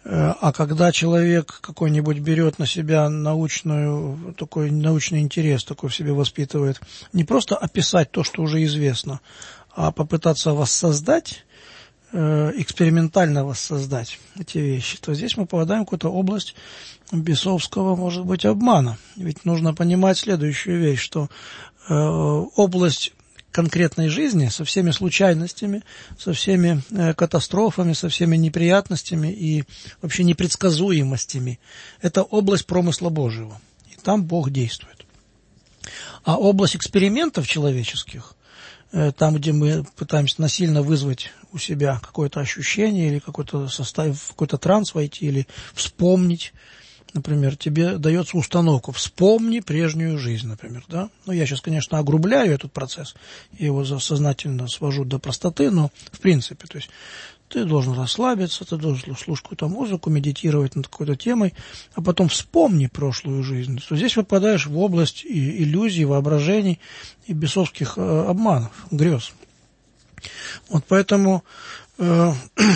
А когда человек какой-нибудь берет на себя такой научный интерес, такой в себе воспитывает, не просто описать то, что уже известно, а попытаться воссоздать, экспериментально воссоздать эти вещи, то здесь мы попадаем в какую-то область бесовского, может быть, обмана. Ведь нужно понимать следующую вещь, что область конкретной жизни со всеми случайностями, со всеми катастрофами, со всеми неприятностями и вообще непредсказуемостями – это область промысла Божьего, и там Бог действует. А область экспериментов человеческих, там, где мы пытаемся насильно вызвать у себя какое-то ощущение или какой-то состав, в какой-то транс войти или вспомнить, например, тебе дается установка «вспомни прежнюю жизнь», например, да? Ну, я сейчас, конечно, огрубляю этот процесс, я его сознательно свожу до простоты, но в принципе, то есть ты должен расслабиться, ты должен слушать какую-то музыку, медитировать над какой-то темой, а потом вспомни прошлую жизнь. То здесь попадаешь в область иллюзий, воображений и бесовских обманов, грез. Вот поэтому во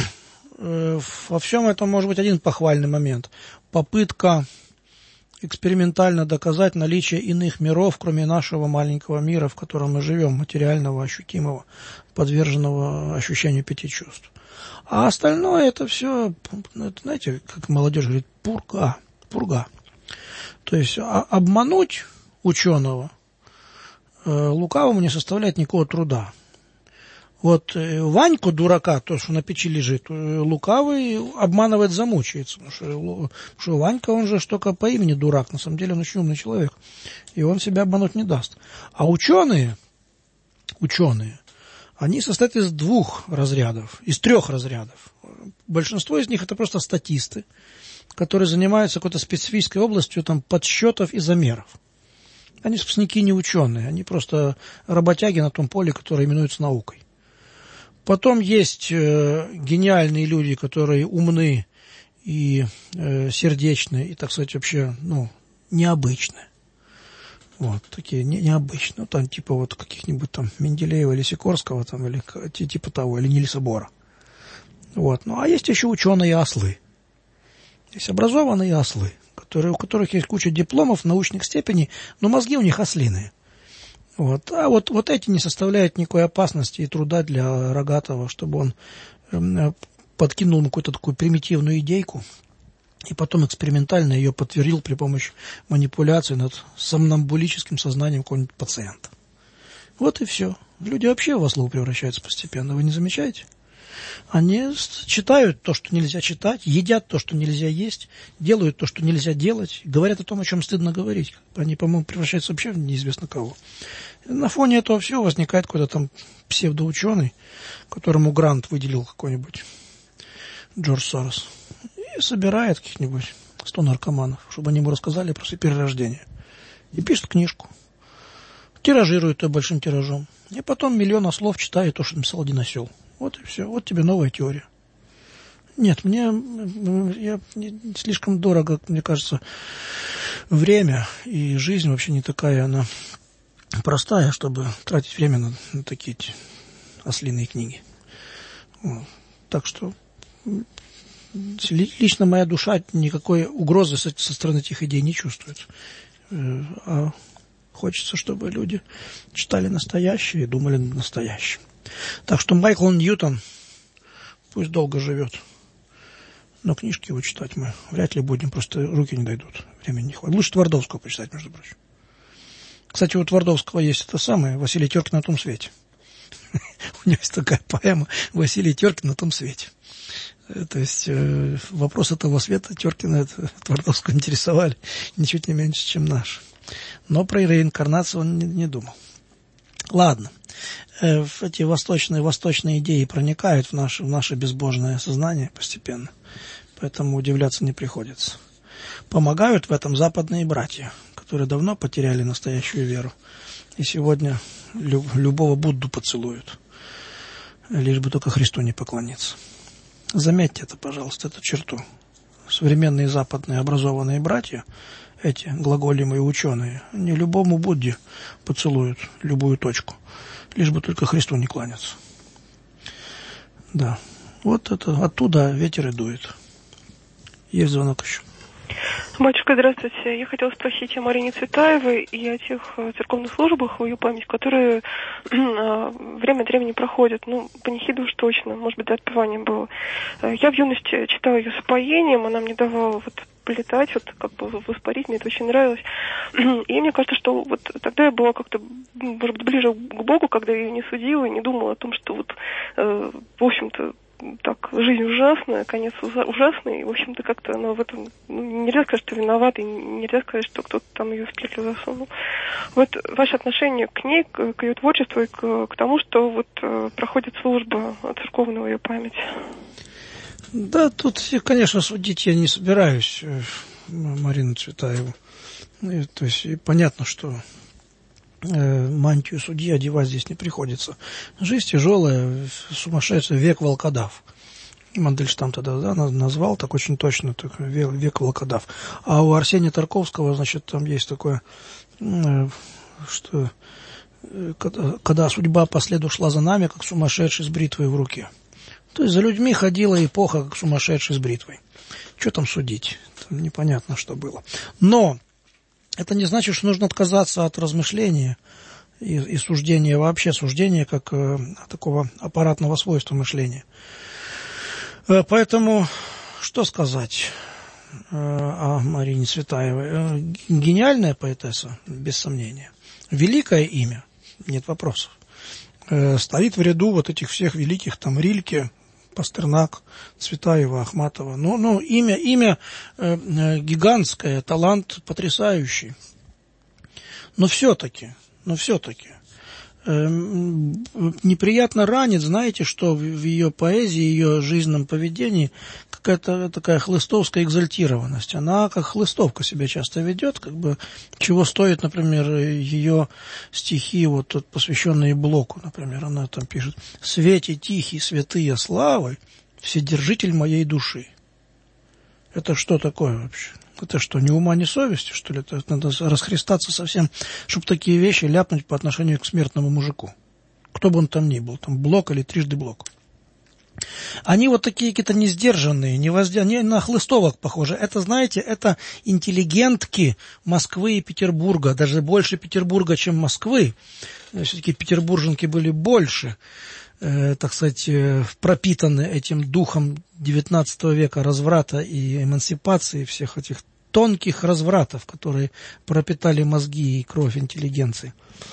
всем этом может быть один похвальный момент. Попытка экспериментально доказать наличие иных миров, кроме нашего маленького мира, в котором мы живем, материального, ощутимого, подверженного ощущению пяти чувств. А остальное это все, это, знаете, как молодежь говорит, пурга. То есть обмануть ученого лукавому не составляет никакого труда. Вот Ваньку, дурака, то, что на печи лежит, лукавый обманывает, замучается. Потому что Ванька, он же только по имени дурак, на самом деле он очень умный человек. И он себя обмануть не даст. А ученые, они состоят из двух разрядов, из трех разрядов. Большинство из них это просто статисты, которые занимаются какой-то специфической областью там, подсчетов и замеров. Они, собственно, не ученые, они просто работяги на том поле, которое именуется наукой. Потом есть гениальные люди, которые умны и сердечные, и, так сказать, вообще, необычные. Вот, такие необычные. Ну, там, типа, вот каких-нибудь там Менделеева или Сикорского, там, или типа того, или Нильса Бора. Вот. Ну, а есть еще ученые-ослы. Есть образованные ослы, у которых есть куча дипломов, научных степеней, но мозги у них ослиные. Вот. А вот эти не составляют никакой опасности и труда для Рогатого, чтобы он подкинул ему какую-то такую примитивную идейку и потом экспериментально ее подтвердил при помощи манипуляции над сомнамбулическим сознанием какого-нибудь пациента. Вот и все. Люди вообще в ослов превращаются постепенно, вы не замечаете? Они читают то, что нельзя читать, едят то, что нельзя есть, делают то, что нельзя делать, говорят о том, о чем стыдно говорить. Они, по-моему, превращаются вообще в неизвестно кого. На фоне этого всего возникает какой-то там псевдоученый, которому грант выделил какой-нибудь Джордж Сорос, и собирает каких-нибудь 100 наркоманов, чтобы они ему рассказали про свои перерождения. И пишет книжку, тиражирует ее большим тиражом, и потом 1 миллион слов читает то, что написал один осел. Вот и все. Вот тебе новая теория. Нет, мне слишком дорого, мне кажется, время, и жизнь вообще не такая, она простая, чтобы тратить время на такие ослиные книги. Вот. Так что лично моя душа никакой угрозы со стороны этих идей не чувствует. А хочется, чтобы люди читали настоящее и думали над настоящим. Так что Майкл Ньютон пусть долго живет, но книжки его читать мы вряд ли будем, просто руки не дойдут, времени не хватит. Лучше Твардовского почитать, между прочим. Кстати, у Твардовского есть это самое «Василий Теркин на том свете». У него есть такая поэма «Василий Теркин на том свете». То есть вопросы того света Теркина Твардовского интересовали ничуть не меньше, чем наш. Но про реинкарнацию он не думал. Ладно. Эти восточные идеи проникают в наше безбожное сознание постепенно, поэтому удивляться не приходится. Помогают в этом западные братья, которые давно потеряли настоящую веру, и сегодня любого Будду поцелуют, лишь бы только Христу не поклониться. Заметьте это, пожалуйста, эту черту. Современные западные образованные братья, эти глаголемые ученые, они любому Будде поцелуют любую точку, лишь бы только Христу не кланяться. Да, вот это оттуда ветер и дует. Есть звонок еще. Батюшка, здравствуйте. Я хотела спросить о Марине Цветаевой и о тех церковных службах в ее память, которые время от времени проходят. Панихиду уж точно, может быть, до отпевания было. Я в юности читала ее с упоением, она мне давала полетать, воспарить, мне это очень нравилось. И мне кажется, что тогда я была как-то, может быть, ближе к Богу, когда я ее не судила и не думала о том, что в общем-то, так, жизнь ужасная, конец ужасный, и, в общем-то, как-то она в этом, нельзя сказать, что виновата, и нельзя сказать, что кто-то там ее в петлю засунул. Ваше отношение к ней, к ее творчеству и к тому, что проходит служба церковного ее памяти. Да, тут, конечно, судить я не собираюсь Марину Цветаеву. То есть понятно, что мантию судьи одевать здесь не приходится. Жизнь тяжелая, сумасшедший, век волкодав. Мандельштам тогда назвал так очень точно, так, век волкодав. А у Арсения Тарковского, значит, там есть такое, что когда судьба по следу шла за нами, как сумасшедший с бритвой в руке. То есть за людьми ходила эпоха, как сумасшедший с бритвой. Что там судить? Там непонятно, что было. Но это не значит, что нужно отказаться от размышления и суждения, вообще суждения как такого аппаратного свойства мышления. Поэтому, что сказать о Марине Цветаевой? Гениальная поэтесса, без сомнения. Великое имя, нет вопросов. Стоит в ряду этих всех великих, там, Рильке, Пастернак, Цветаева, Ахматова. Имя гигантское, талант потрясающий. Но все-таки неприятно ранит, знаете, что в ее поэзии, ее жизненном поведении какая-то такая хлыстовская экзальтированность. Она как хлыстовка себя часто ведет, чего стоит, например, ее стихи, посвященные Блоку, например, она там пишет: «Свете тихий, святые славы, вседержитель моей души». Это что такое вообще? Это что, ни ума, ни совести, что ли? Это надо расхристаться совсем, чтобы такие вещи ляпнуть по отношению к смертному мужику. Кто бы он там ни был, там Блок или трижды Блок. Они такие какие-то несдержанные, не на хлыстовок похожи. Это, знаете, это интеллигентки Москвы и Петербурга, даже больше Петербурга, чем Москвы. Все-таки петербурженки были больше, так сказать, пропитаны этим духом XIX века разврата и эмансипации, всех этих тонких развратов, которые пропитали мозги и кровь интеллигенции.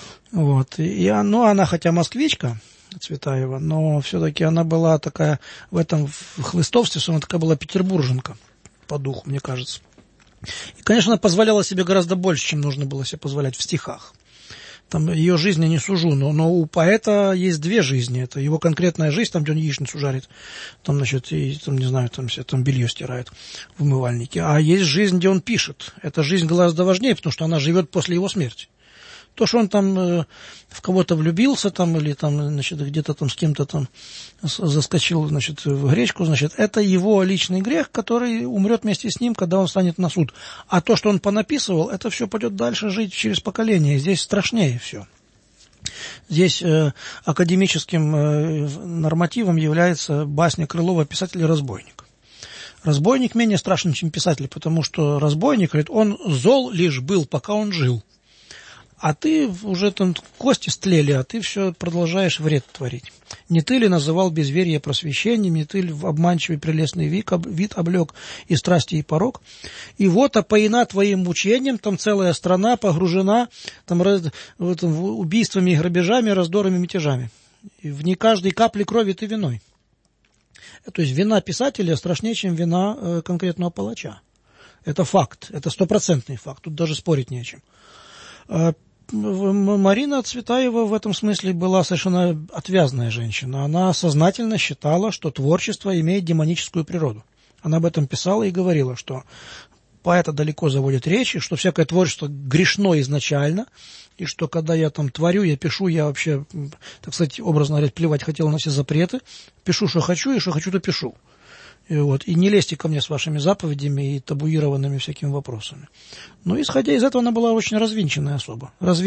Она хотя москвичка, Цветаева, но все-таки она была такая в этом хлыстовстве, она такая была петербурженка по духу, мне кажется. И, конечно, она позволяла себе гораздо больше, чем нужно было себе позволять в стихах. Там ее жизнь я не сужу, но у поэта есть две жизни. Это его конкретная жизнь, там, где он яичницу жарит, там, значит, и, там, не знаю, там белье стирает в умывальнике. А есть жизнь, где он пишет. Эта жизнь гораздо важнее, потому что она живет после его смерти. То, что он там в кого-то влюбился там, или там, значит, где-то там с кем-то там заскочил, значит, в гречку, значит, это его личный грех, который умрет вместе с ним, когда он станет на суд. А то, что он понаписывал, это все пойдет дальше жить через поколение. Здесь страшнее все. Здесь академическим нормативом является басня Крылова «Писатель-разбойник». Разбойник менее страшен, чем писатель, потому что разбойник, говорит, он зол лишь был, пока он жил. А ты уже там кости стлели, а ты все продолжаешь вред творить. Не ты ли называл безверие просвещением, не ты ли в обманчивый прелестный вид облег и страсти, и порок? И опоена твоим мучением, там целая страна погружена там, убийствами и грабежами, раздорами, мятежами. И в не каждой капле крови ты виной. То есть вина писателя страшнее, чем вина конкретного палача. Это факт, это 100% факт, тут даже спорить не о чем. Марина Цветаева в этом смысле была совершенно отвязная женщина. Она сознательно считала, что творчество имеет демоническую природу. Она об этом писала и говорила, что поэта далеко заводит речь, и что всякое творчество грешно изначально, и что когда я там творю, я пишу, я вообще, так сказать, образно говоря, плевать хотела на все запреты, пишу, что хочу, и что хочу, то пишу. И не лезьте ко мне с вашими заповедями и табуированными всякими вопросами. Но, исходя из этого, она была очень развинченная особа.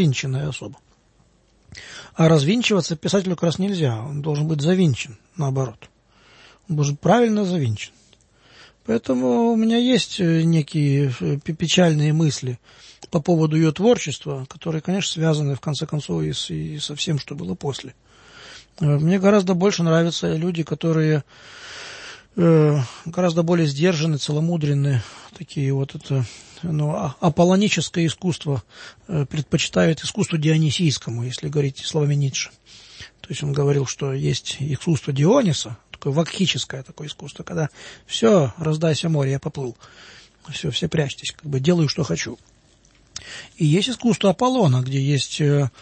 А развинчиваться писателю как раз нельзя. Он должен быть завинчен, наоборот. Он должен быть правильно завинчен. Поэтому у меня есть некие печальные мысли по поводу ее творчества, которые, конечно, связаны, в конце концов, и со всем, что было после. Мне гораздо больше нравятся люди, которые гораздо более сдержаны, целомудренны, такие вот это, аполлоническое искусство предпочитают искусству дионисийскому, если говорить словами Ницше. То есть он говорил, что есть искусство Диониса, такое вакхическое такое искусство, когда все, раздайся море, я поплыл, все прячьтесь, как бы делаю, что хочу. И есть искусство Аполлона, где есть,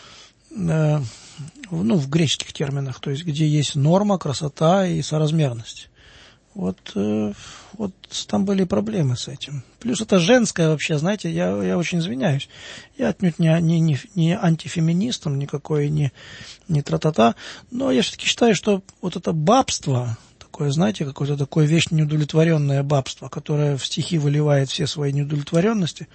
в греческих терминах, то есть где есть норма, красота и соразмерность. Вот там были проблемы с этим. Плюс это женское вообще, знаете, я очень извиняюсь. Я отнюдь не антифеминистом никакой, не тра-та-та, но я все-таки считаю, что вот это бабство, такое, знаете, какое-то такое вечно неудовлетворенное бабство, которое в стихи выливает все свои неудовлетворенности,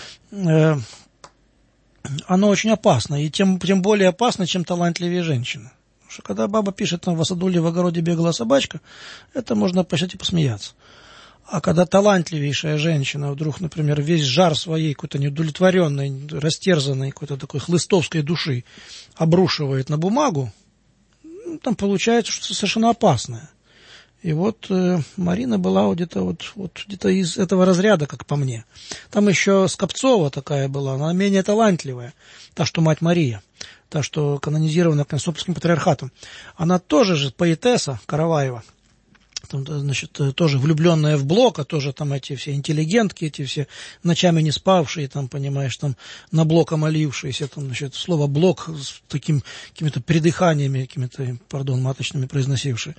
оно очень опасно, и тем более опасно, чем талантливее женщина. Что когда баба пишет, там, в саду или в огороде бегала собачка, это можно почти посмеяться. А когда талантливейшая женщина вдруг, например, весь жар своей какой-то неудовлетворенной, растерзанной, какой-то такой хлыстовской души обрушивает на бумагу, там получается что-то совершенно опасное. И вот Марина была где-то где-то из этого разряда, как по мне. Там еще Скопцова такая была, она менее талантливая, та, что мать Мария. Та, что канонизирована Константинопольским патриархатом, она тоже же поэтесса Караваева, там, значит, тоже влюбленная в Блока, тоже там эти все интеллигентки, эти все ночами не спавшие, там, понимаешь, там на Блока молившиеся, там, значит, слово Блок с таким какими-то придыханиями, какими-то, маточными произносившие.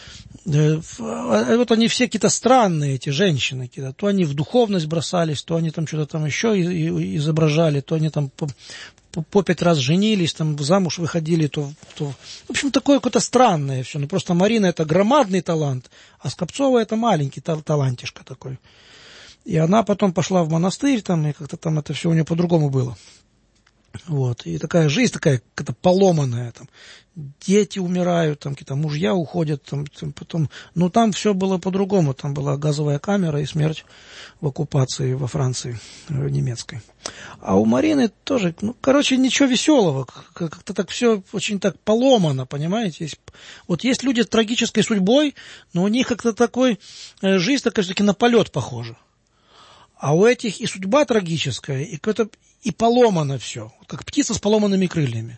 Вот они все какие-то странные, эти женщины, какие-то. То они в духовность бросались, то они там что-то там еще изображали, то они там по 5 раз женились, там замуж выходили, то... В общем, такое какое-то странное все. Ну, просто Марина это громадный талант, а Скопцова это маленький талантишка такой. И она потом пошла в монастырь, там, и как-то там это все у нее по-другому было. Вот, и такая жизнь такая какая-то поломанная, там, дети умирают, там, какие-то мужья уходят, там потом, ну, там все было по-другому, там была газовая камера и смерть в оккупации во Франции немецкой. А у Марины тоже, ничего веселого, как-то так все очень так поломано, понимаете, есть люди с трагической судьбой, но у них как-то такой, жизнь такая все-таки на полет похожа. А у этих и судьба трагическая, и поломано все, как птица с поломанными крыльями.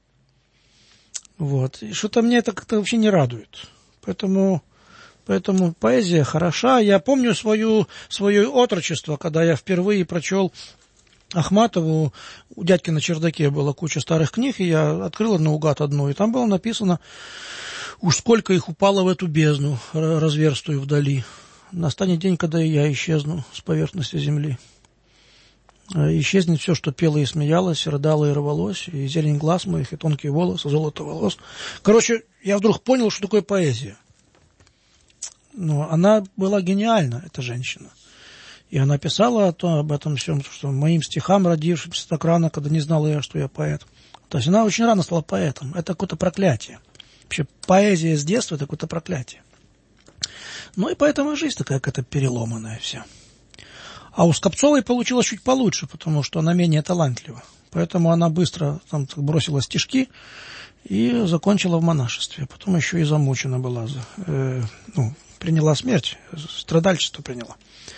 Вот. И что-то мне это как-то вообще не радует. Поэтому поэзия хороша. Я помню свое отрочество, когда я впервые прочел Ахматову. У дядьки на чердаке была куча старых книг, и я открыл наугад одну, и там было написано: «Уж сколько их упало в эту бездну, разверстую вдали. Настанет день, когда и я исчезну с поверхности земли. Исчезнет все, что пело и смеялось, рыдало и рвалось, и зелень глаз моих, и тонкие волосы, золото волос». Короче, я вдруг понял, что такое поэзия. Но она была гениальна, эта женщина. И она писала об этом всем, что моим стихам, родившимся так рано, когда не знала я, что я поэт. То есть она очень рано стала поэтом. Это какое-то проклятие. Вообще поэзия с детства – это какое-то проклятие. Ну и поэтому и жизнь такая какая-то переломанная вся. А у Скопцовой получилось чуть получше, потому что она менее талантлива. Поэтому она быстро там бросила стишки и закончила в монашестве. Потом еще и замучена была. Приняла смерть, страдальчество приняла.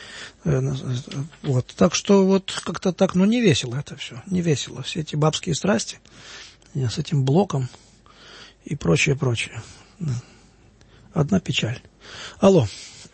Вот. Так что вот как-то так, не весело это все. Не весело. Все эти бабские страсти с этим Блоком и прочее. Одна печаль. Алло.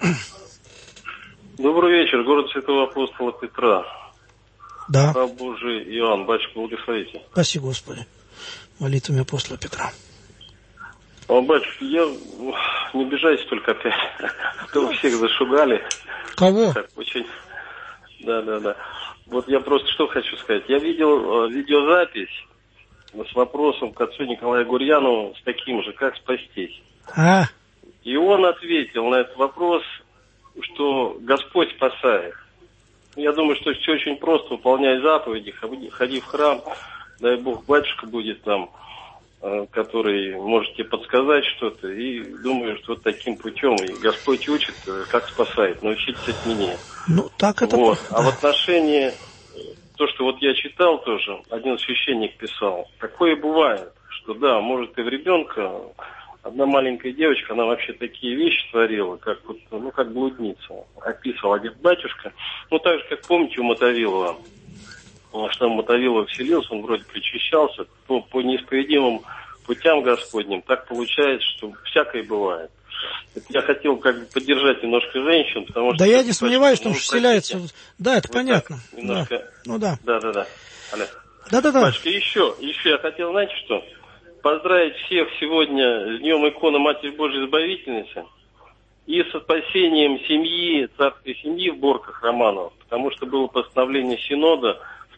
Добрый вечер, город Святого Апостола Петра. Да. Раб Божий Иоанн, батюшка, благословите. Спасибо, Господи, молитвами апостола Петра. Батюшка, не обижайтесь только опять, вы всех зашугали. Кого? Так, очень... Да. Вот я просто что хочу сказать. Я видел видеозапись с вопросом к отцу Николаю Гурьянову с таким же, как спастись. И он ответил на этот вопрос, что Господь спасает. Я думаю, что все очень просто. Выполняй заповеди, ходи в храм, дай Бог, батюшка будет там который можете подсказать что-то, и думаю, что вот таким путем и Господь учит, как спасает. Научитесь от меня. Ну, так это... Вот. Да. А в отношении, то, что вот я читал тоже, один священник писал, такое бывает, что да, может и в ребенка, одна маленькая девочка, она вообще такие вещи творила, как вот, ну, как блудница, описывал один батюшка. Ну, так же, как помните у Мотовилова, что Мотовилов вселился, он вроде причащался, по неисповедимым путям Господним, так получается, что всякое бывает. Это я хотел как бы поддержать немножко женщин, потому что... Да я не сомневаюсь, что он вселяется... Да, это вот понятно. Немножко... Да. Ну да. Да. Да. Пашка, еще я хотел, знаете что, поздравить всех сегодня с Днем иконы Матери Божией Избавительницы и со спасением семьи, царской семьи в Борках Романовых, потому что было постановление Синода в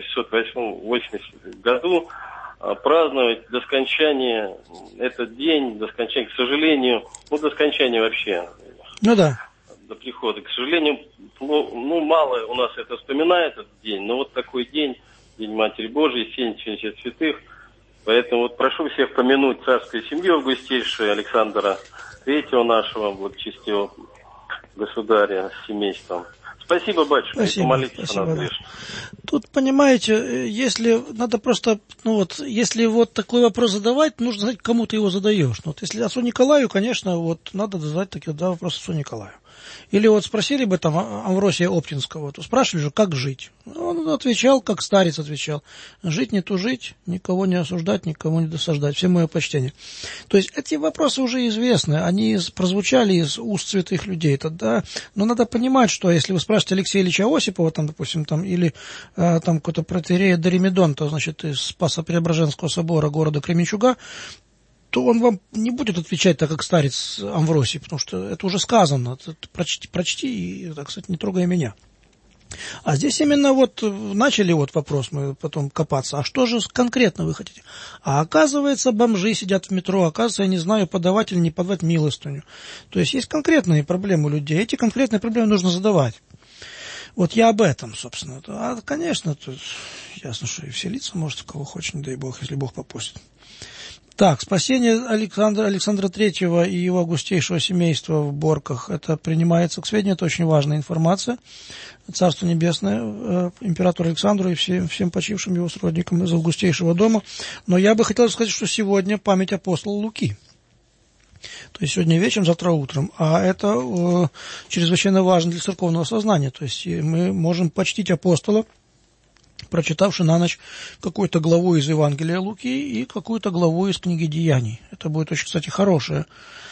1880 году праздновать до скончания этот день, до скончания, к сожалению, до скончания вообще. Ну да. До прихода. К сожалению, мало у нас это вспоминает этот день, но вот такой день, День Матери Божией, Сенчения святых. Поэтому вот прошу всех помянуть царскую семью августейшую Александра III нашего, благочестивого государя с семейством. Спасибо, батюшка, и помолитесь о нас. Тут, понимаете, если надо просто, если вот такой вопрос задавать, нужно знать, кому ты его задаешь. Вот если отцу Николаю, конечно, вот надо задать такие вопросы отцу Николаю. Или вот спросили бы там Амвросия Оптинского, то спрашивали же, как жить. Он отвечал, как старец отвечал. Жить не тужить, никого не осуждать, никому не досаждать. Все мое почтение. То есть эти вопросы уже известны, они прозвучали из уст святых людей. Тогда, но надо понимать, что если вы спрашиваете Алексея Ильича Осипова, там, допустим, там, или там какой-то протоиерея Доримедон, то, значит, из Спасо-Преображенского собора города Кременчуга, то он вам не будет отвечать так, как старец Амвросий, потому что это уже сказано. Прочти и, так сказать, не трогай меня. А здесь именно вот начали вот вопрос, мы потом копаться, а что же конкретно вы хотите? А оказывается, бомжи сидят в метро, оказывается, я не знаю, подавать или не подавать милостыню. То есть есть конкретные проблемы у людей, эти конкретные проблемы нужно задавать. Вот я об этом, собственно. А, конечно, тут ясно, что и вселиться может, кого хочет, не дай Бог, если Бог попустит. Так, спасение Александра III и его августейшего семейства в Борках, это принимается к сведению, это очень важная информация. Царство Небесное, императору Александру и всем почившим его сродникам из августейшего дома. Но я бы хотел сказать, что сегодня память апостола Луки. То есть сегодня вечером, завтра утром. А это чрезвычайно важно для церковного сознания. То есть мы можем почтить апостола, прочитавши на ночь какую-то главу из Евангелия Луки и какую-то главу из книги Деяний. Это будет очень, кстати, хорошее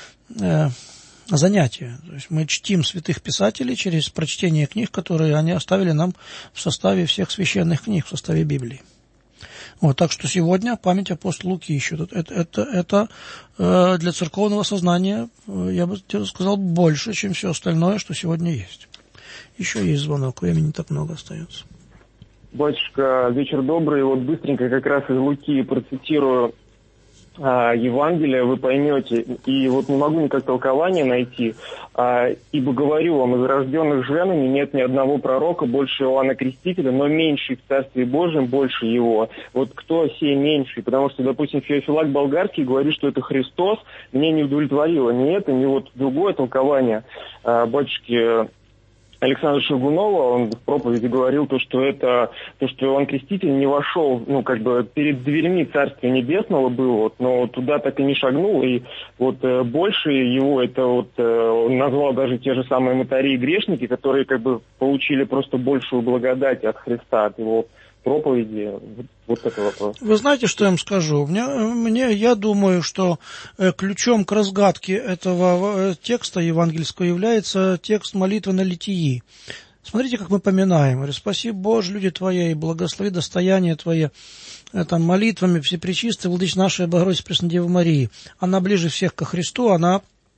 занятие. То есть мы чтим святых писателей через прочтение книг, которые они оставили нам в составе всех священных книг, в составе Библии. Вот, так что сегодня память апостола Луки еще. Это для церковного сознания, я бы сказал, больше, чем все остальное, что сегодня есть. Еще есть звонок, времени не так много остается. Батюшка, вечер добрый. Вот быстренько как раз из Луки процитирую Евангелие, вы поймете. И вот не могу никак толкования найти. Ибо говорю вам, из рожденных женами нет ни одного пророка больше Иоанна Крестителя, но меньший в Царстве Божьем больше его. Вот кто сей меньший? Потому что, допустим, Феофилак Болгарский говорит, что это Христос. Мне не удовлетворило ни это, ни вот другое толкование батюшки Александра Шагунова. Он в проповеди говорил что Иоанн Креститель не вошел, перед дверьми Царствия Небесного был, но туда так и не шагнул, и больше его он назвал даже те же самые мытари и грешники, которые получили просто большую благодать от Христа, от его проповеди. Вот это вопрос. Вы знаете, что я вам скажу? Я думаю, что ключом к разгадке этого текста евангельского является текст молитвы на Литии. Смотрите, как мы поминаем. Говорю, спаси, Боже, люди Твои, и благослови достояние Твое, молитвами всепречистой, владычицы нашей Богородицы Преснодевы Марии. Она ближе всех ко Христу, она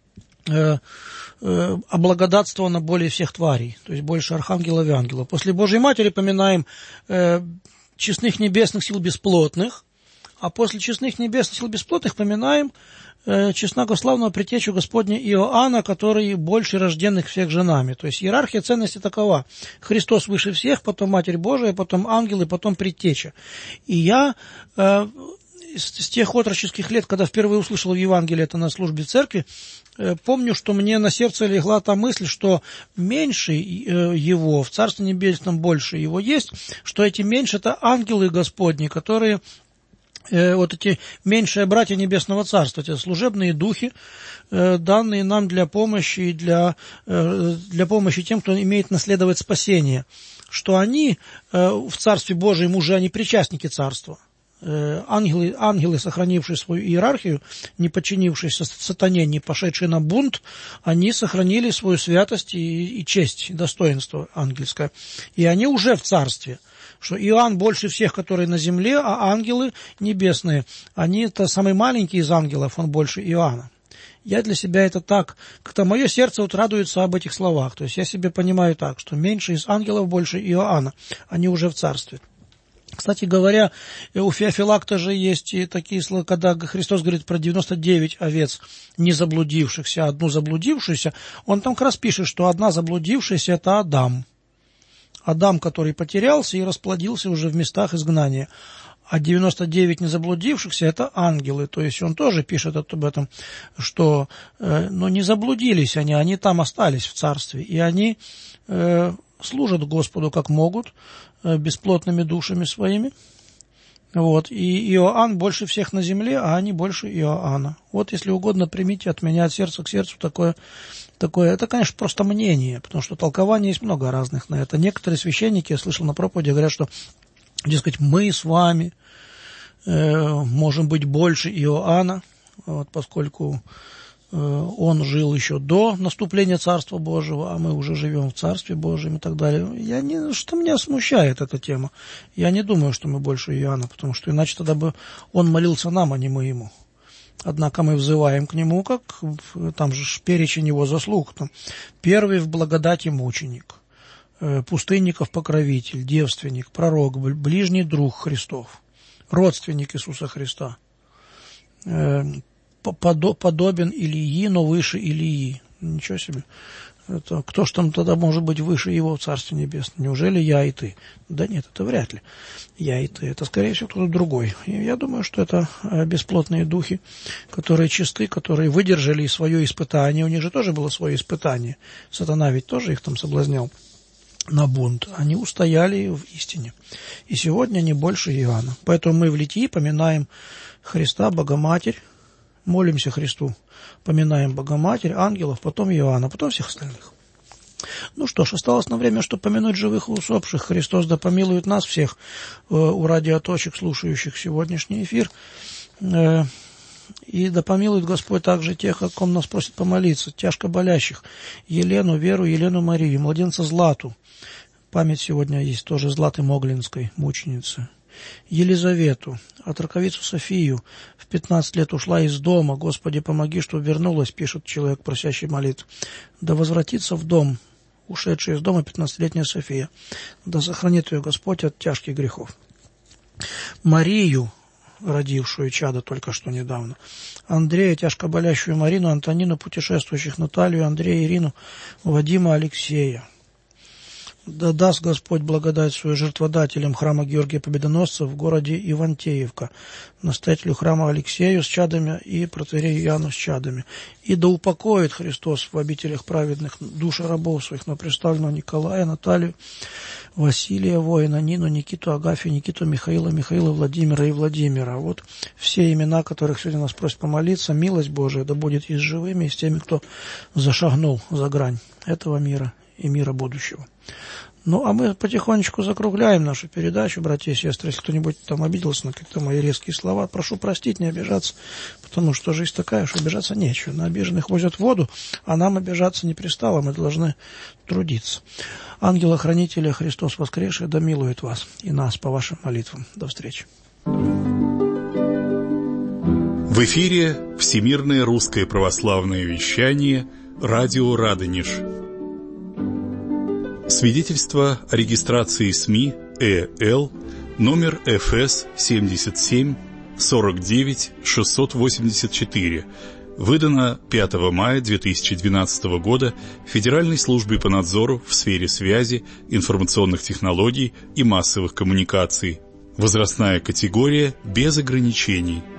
облагодатствована более всех тварей, то есть больше архангелов и ангелов. После Божьей Матери поминаем честных небесных сил бесплотных, а после честных небесных сил бесплотных поминаем честного предтечу Господня Иоанна, который больше рожденных всех женами. То есть иерархия ценностей такова: Христос выше всех, потом Матерь Божия, потом ангелы, потом предтеча. И я с тех отроческих лет, когда впервые услышал Евангелие это на службе церкви, помню, что мне на сердце легла та мысль, что меньше его, в Царстве Небесном больше его есть, что эти меньше – это ангелы Господни, которые, вот эти меньшие братья Небесного Царства, эти служебные духи, данные нам для помощи, для помощи тем, кто имеет наследовать спасение, что они в Царстве Божьем уже они причастники Царства. Ангелы, сохранившие свою иерархию, не подчинившиеся сатане, не пошедшие на бунт, они сохранили свою святость и честь, и достоинство ангельское. И они уже в царстве. Что Иоанн больше всех, которые на земле, а ангелы небесные, они-то самый маленький из ангелов, он больше Иоанна. Я для себя это так, как-то мое сердце вот радуется об этих словах. То есть я себе понимаю так, что меньше из ангелов, больше Иоанна, они уже в царстве. Кстати говоря, у Феофилакта же есть и такие слова, когда Христос говорит про 99 овец не заблудившихся, одну заблудившуюся, он там как раз пишет, что одна заблудившаяся – это Адам. Адам, который потерялся и расплодился уже в местах изгнания. А 99 незаблудившихся – это ангелы. То есть он тоже пишет об этом, что не заблудились они там остались в царстве. И они служат Господу как могут, бесплотными душами своими. Вот. И Иоанн больше всех на земле, а они больше Иоанна. Вот, если угодно, примите от меня от сердца к сердцу такое. Это, конечно, просто мнение, потому что толкований есть много разных на это. Некоторые священники, я слышал на проповеди, говорят, что, дескать, мы с вами можем быть больше Иоанна, вот, поскольку он жил еще до наступления Царства Божьего, а мы уже живем в Царстве Божьем и так далее. Что меня смущает эта тема. Я не думаю, что мы больше Иоанна, потому что иначе тогда бы он молился нам, а не мы ему. Однако мы взываем к нему, как там же перечень его заслуг. Там, первый в благодати мученик, пустынников покровитель, девственник, пророк, ближний друг Христов, родственник Иисуса Христа, подобен Илии, но выше Илии. Ничего себе. Это, кто ж там тогда может быть выше его в Царстве Небесном? Неужели я и ты? Да нет, это вряд ли. Я и ты. Это, скорее всего, кто-то другой. И я думаю, что это бесплотные духи, которые чисты, которые выдержали свое испытание. У них же тоже было свое испытание. Сатана ведь тоже их там соблазнял на бунт. Они устояли в истине. И сегодня они больше Иоанна. Поэтому мы в Литии поминаем Христа, Богоматерь, молимся Христу, поминаем Богоматерь, ангелов, потом Иоанна, потом всех остальных. Ну что ж, осталось нам время, чтобы помянуть живых и усопших. Христос да помилует нас всех, у радиоточек, слушающих сегодняшний эфир. И да помилует Господь также тех, о ком нас просит помолиться, тяжко болящих, Елену, Веру, Елену Марию, младенца Злату. Память сегодня есть тоже Златы Моглинской, мученицы. Елизавету, отроковицу Софию, в 15 лет ушла из дома. Господи, помоги, что вернулась, пишет человек, просящий молитв. Да возвратится в дом, ушедшая из дома 15-летняя София. Да сохранит ее Господь от тяжких грехов. Марию, родившую чадо только что недавно. Андрея, тяжко болящую Марину, Антонину, путешествующих Наталью, Андрея, Ирину, Вадима, Алексея. Да даст Господь благодать свою жертводателям храма Георгия Победоносца в городе Ивантеевка, настоятелю храма Алексею с чадами и протоиерею Иоанну с чадами. И да упокоит Христос в обителях праведных души рабов своих, новопреставленного Николая, Наталью, Василия, воина, Нину, Никиту, Агафью, Никиту, Михаила, Владимира и Владимира. Вот все имена, которых сегодня нас просят помолиться. Милость Божия да будет и с живыми, и с теми, кто зашагнул за грань этого мира и мира будущего. Ну, а мы потихонечку закругляем нашу передачу, братья и сестры. Если кто-нибудь там обиделся на какие-то мои резкие слова, прошу простить, не обижаться, потому что жизнь такая, что обижаться нечего. На обиженных возят воду, а нам обижаться не пристало, мы должны трудиться. Ангела-хранителя Христос воскресший да милует вас и нас по вашим молитвам. До встречи. В эфире Всемирное русское православное вещание «Радио Радонеж». Свидетельство о регистрации СМИ ЭЛ номер ФС 77 49 684, выдано 5 мая 2012 года Федеральной службой по надзору в сфере связи, информационных технологий и массовых коммуникаций, Возрастная категория без ограничений.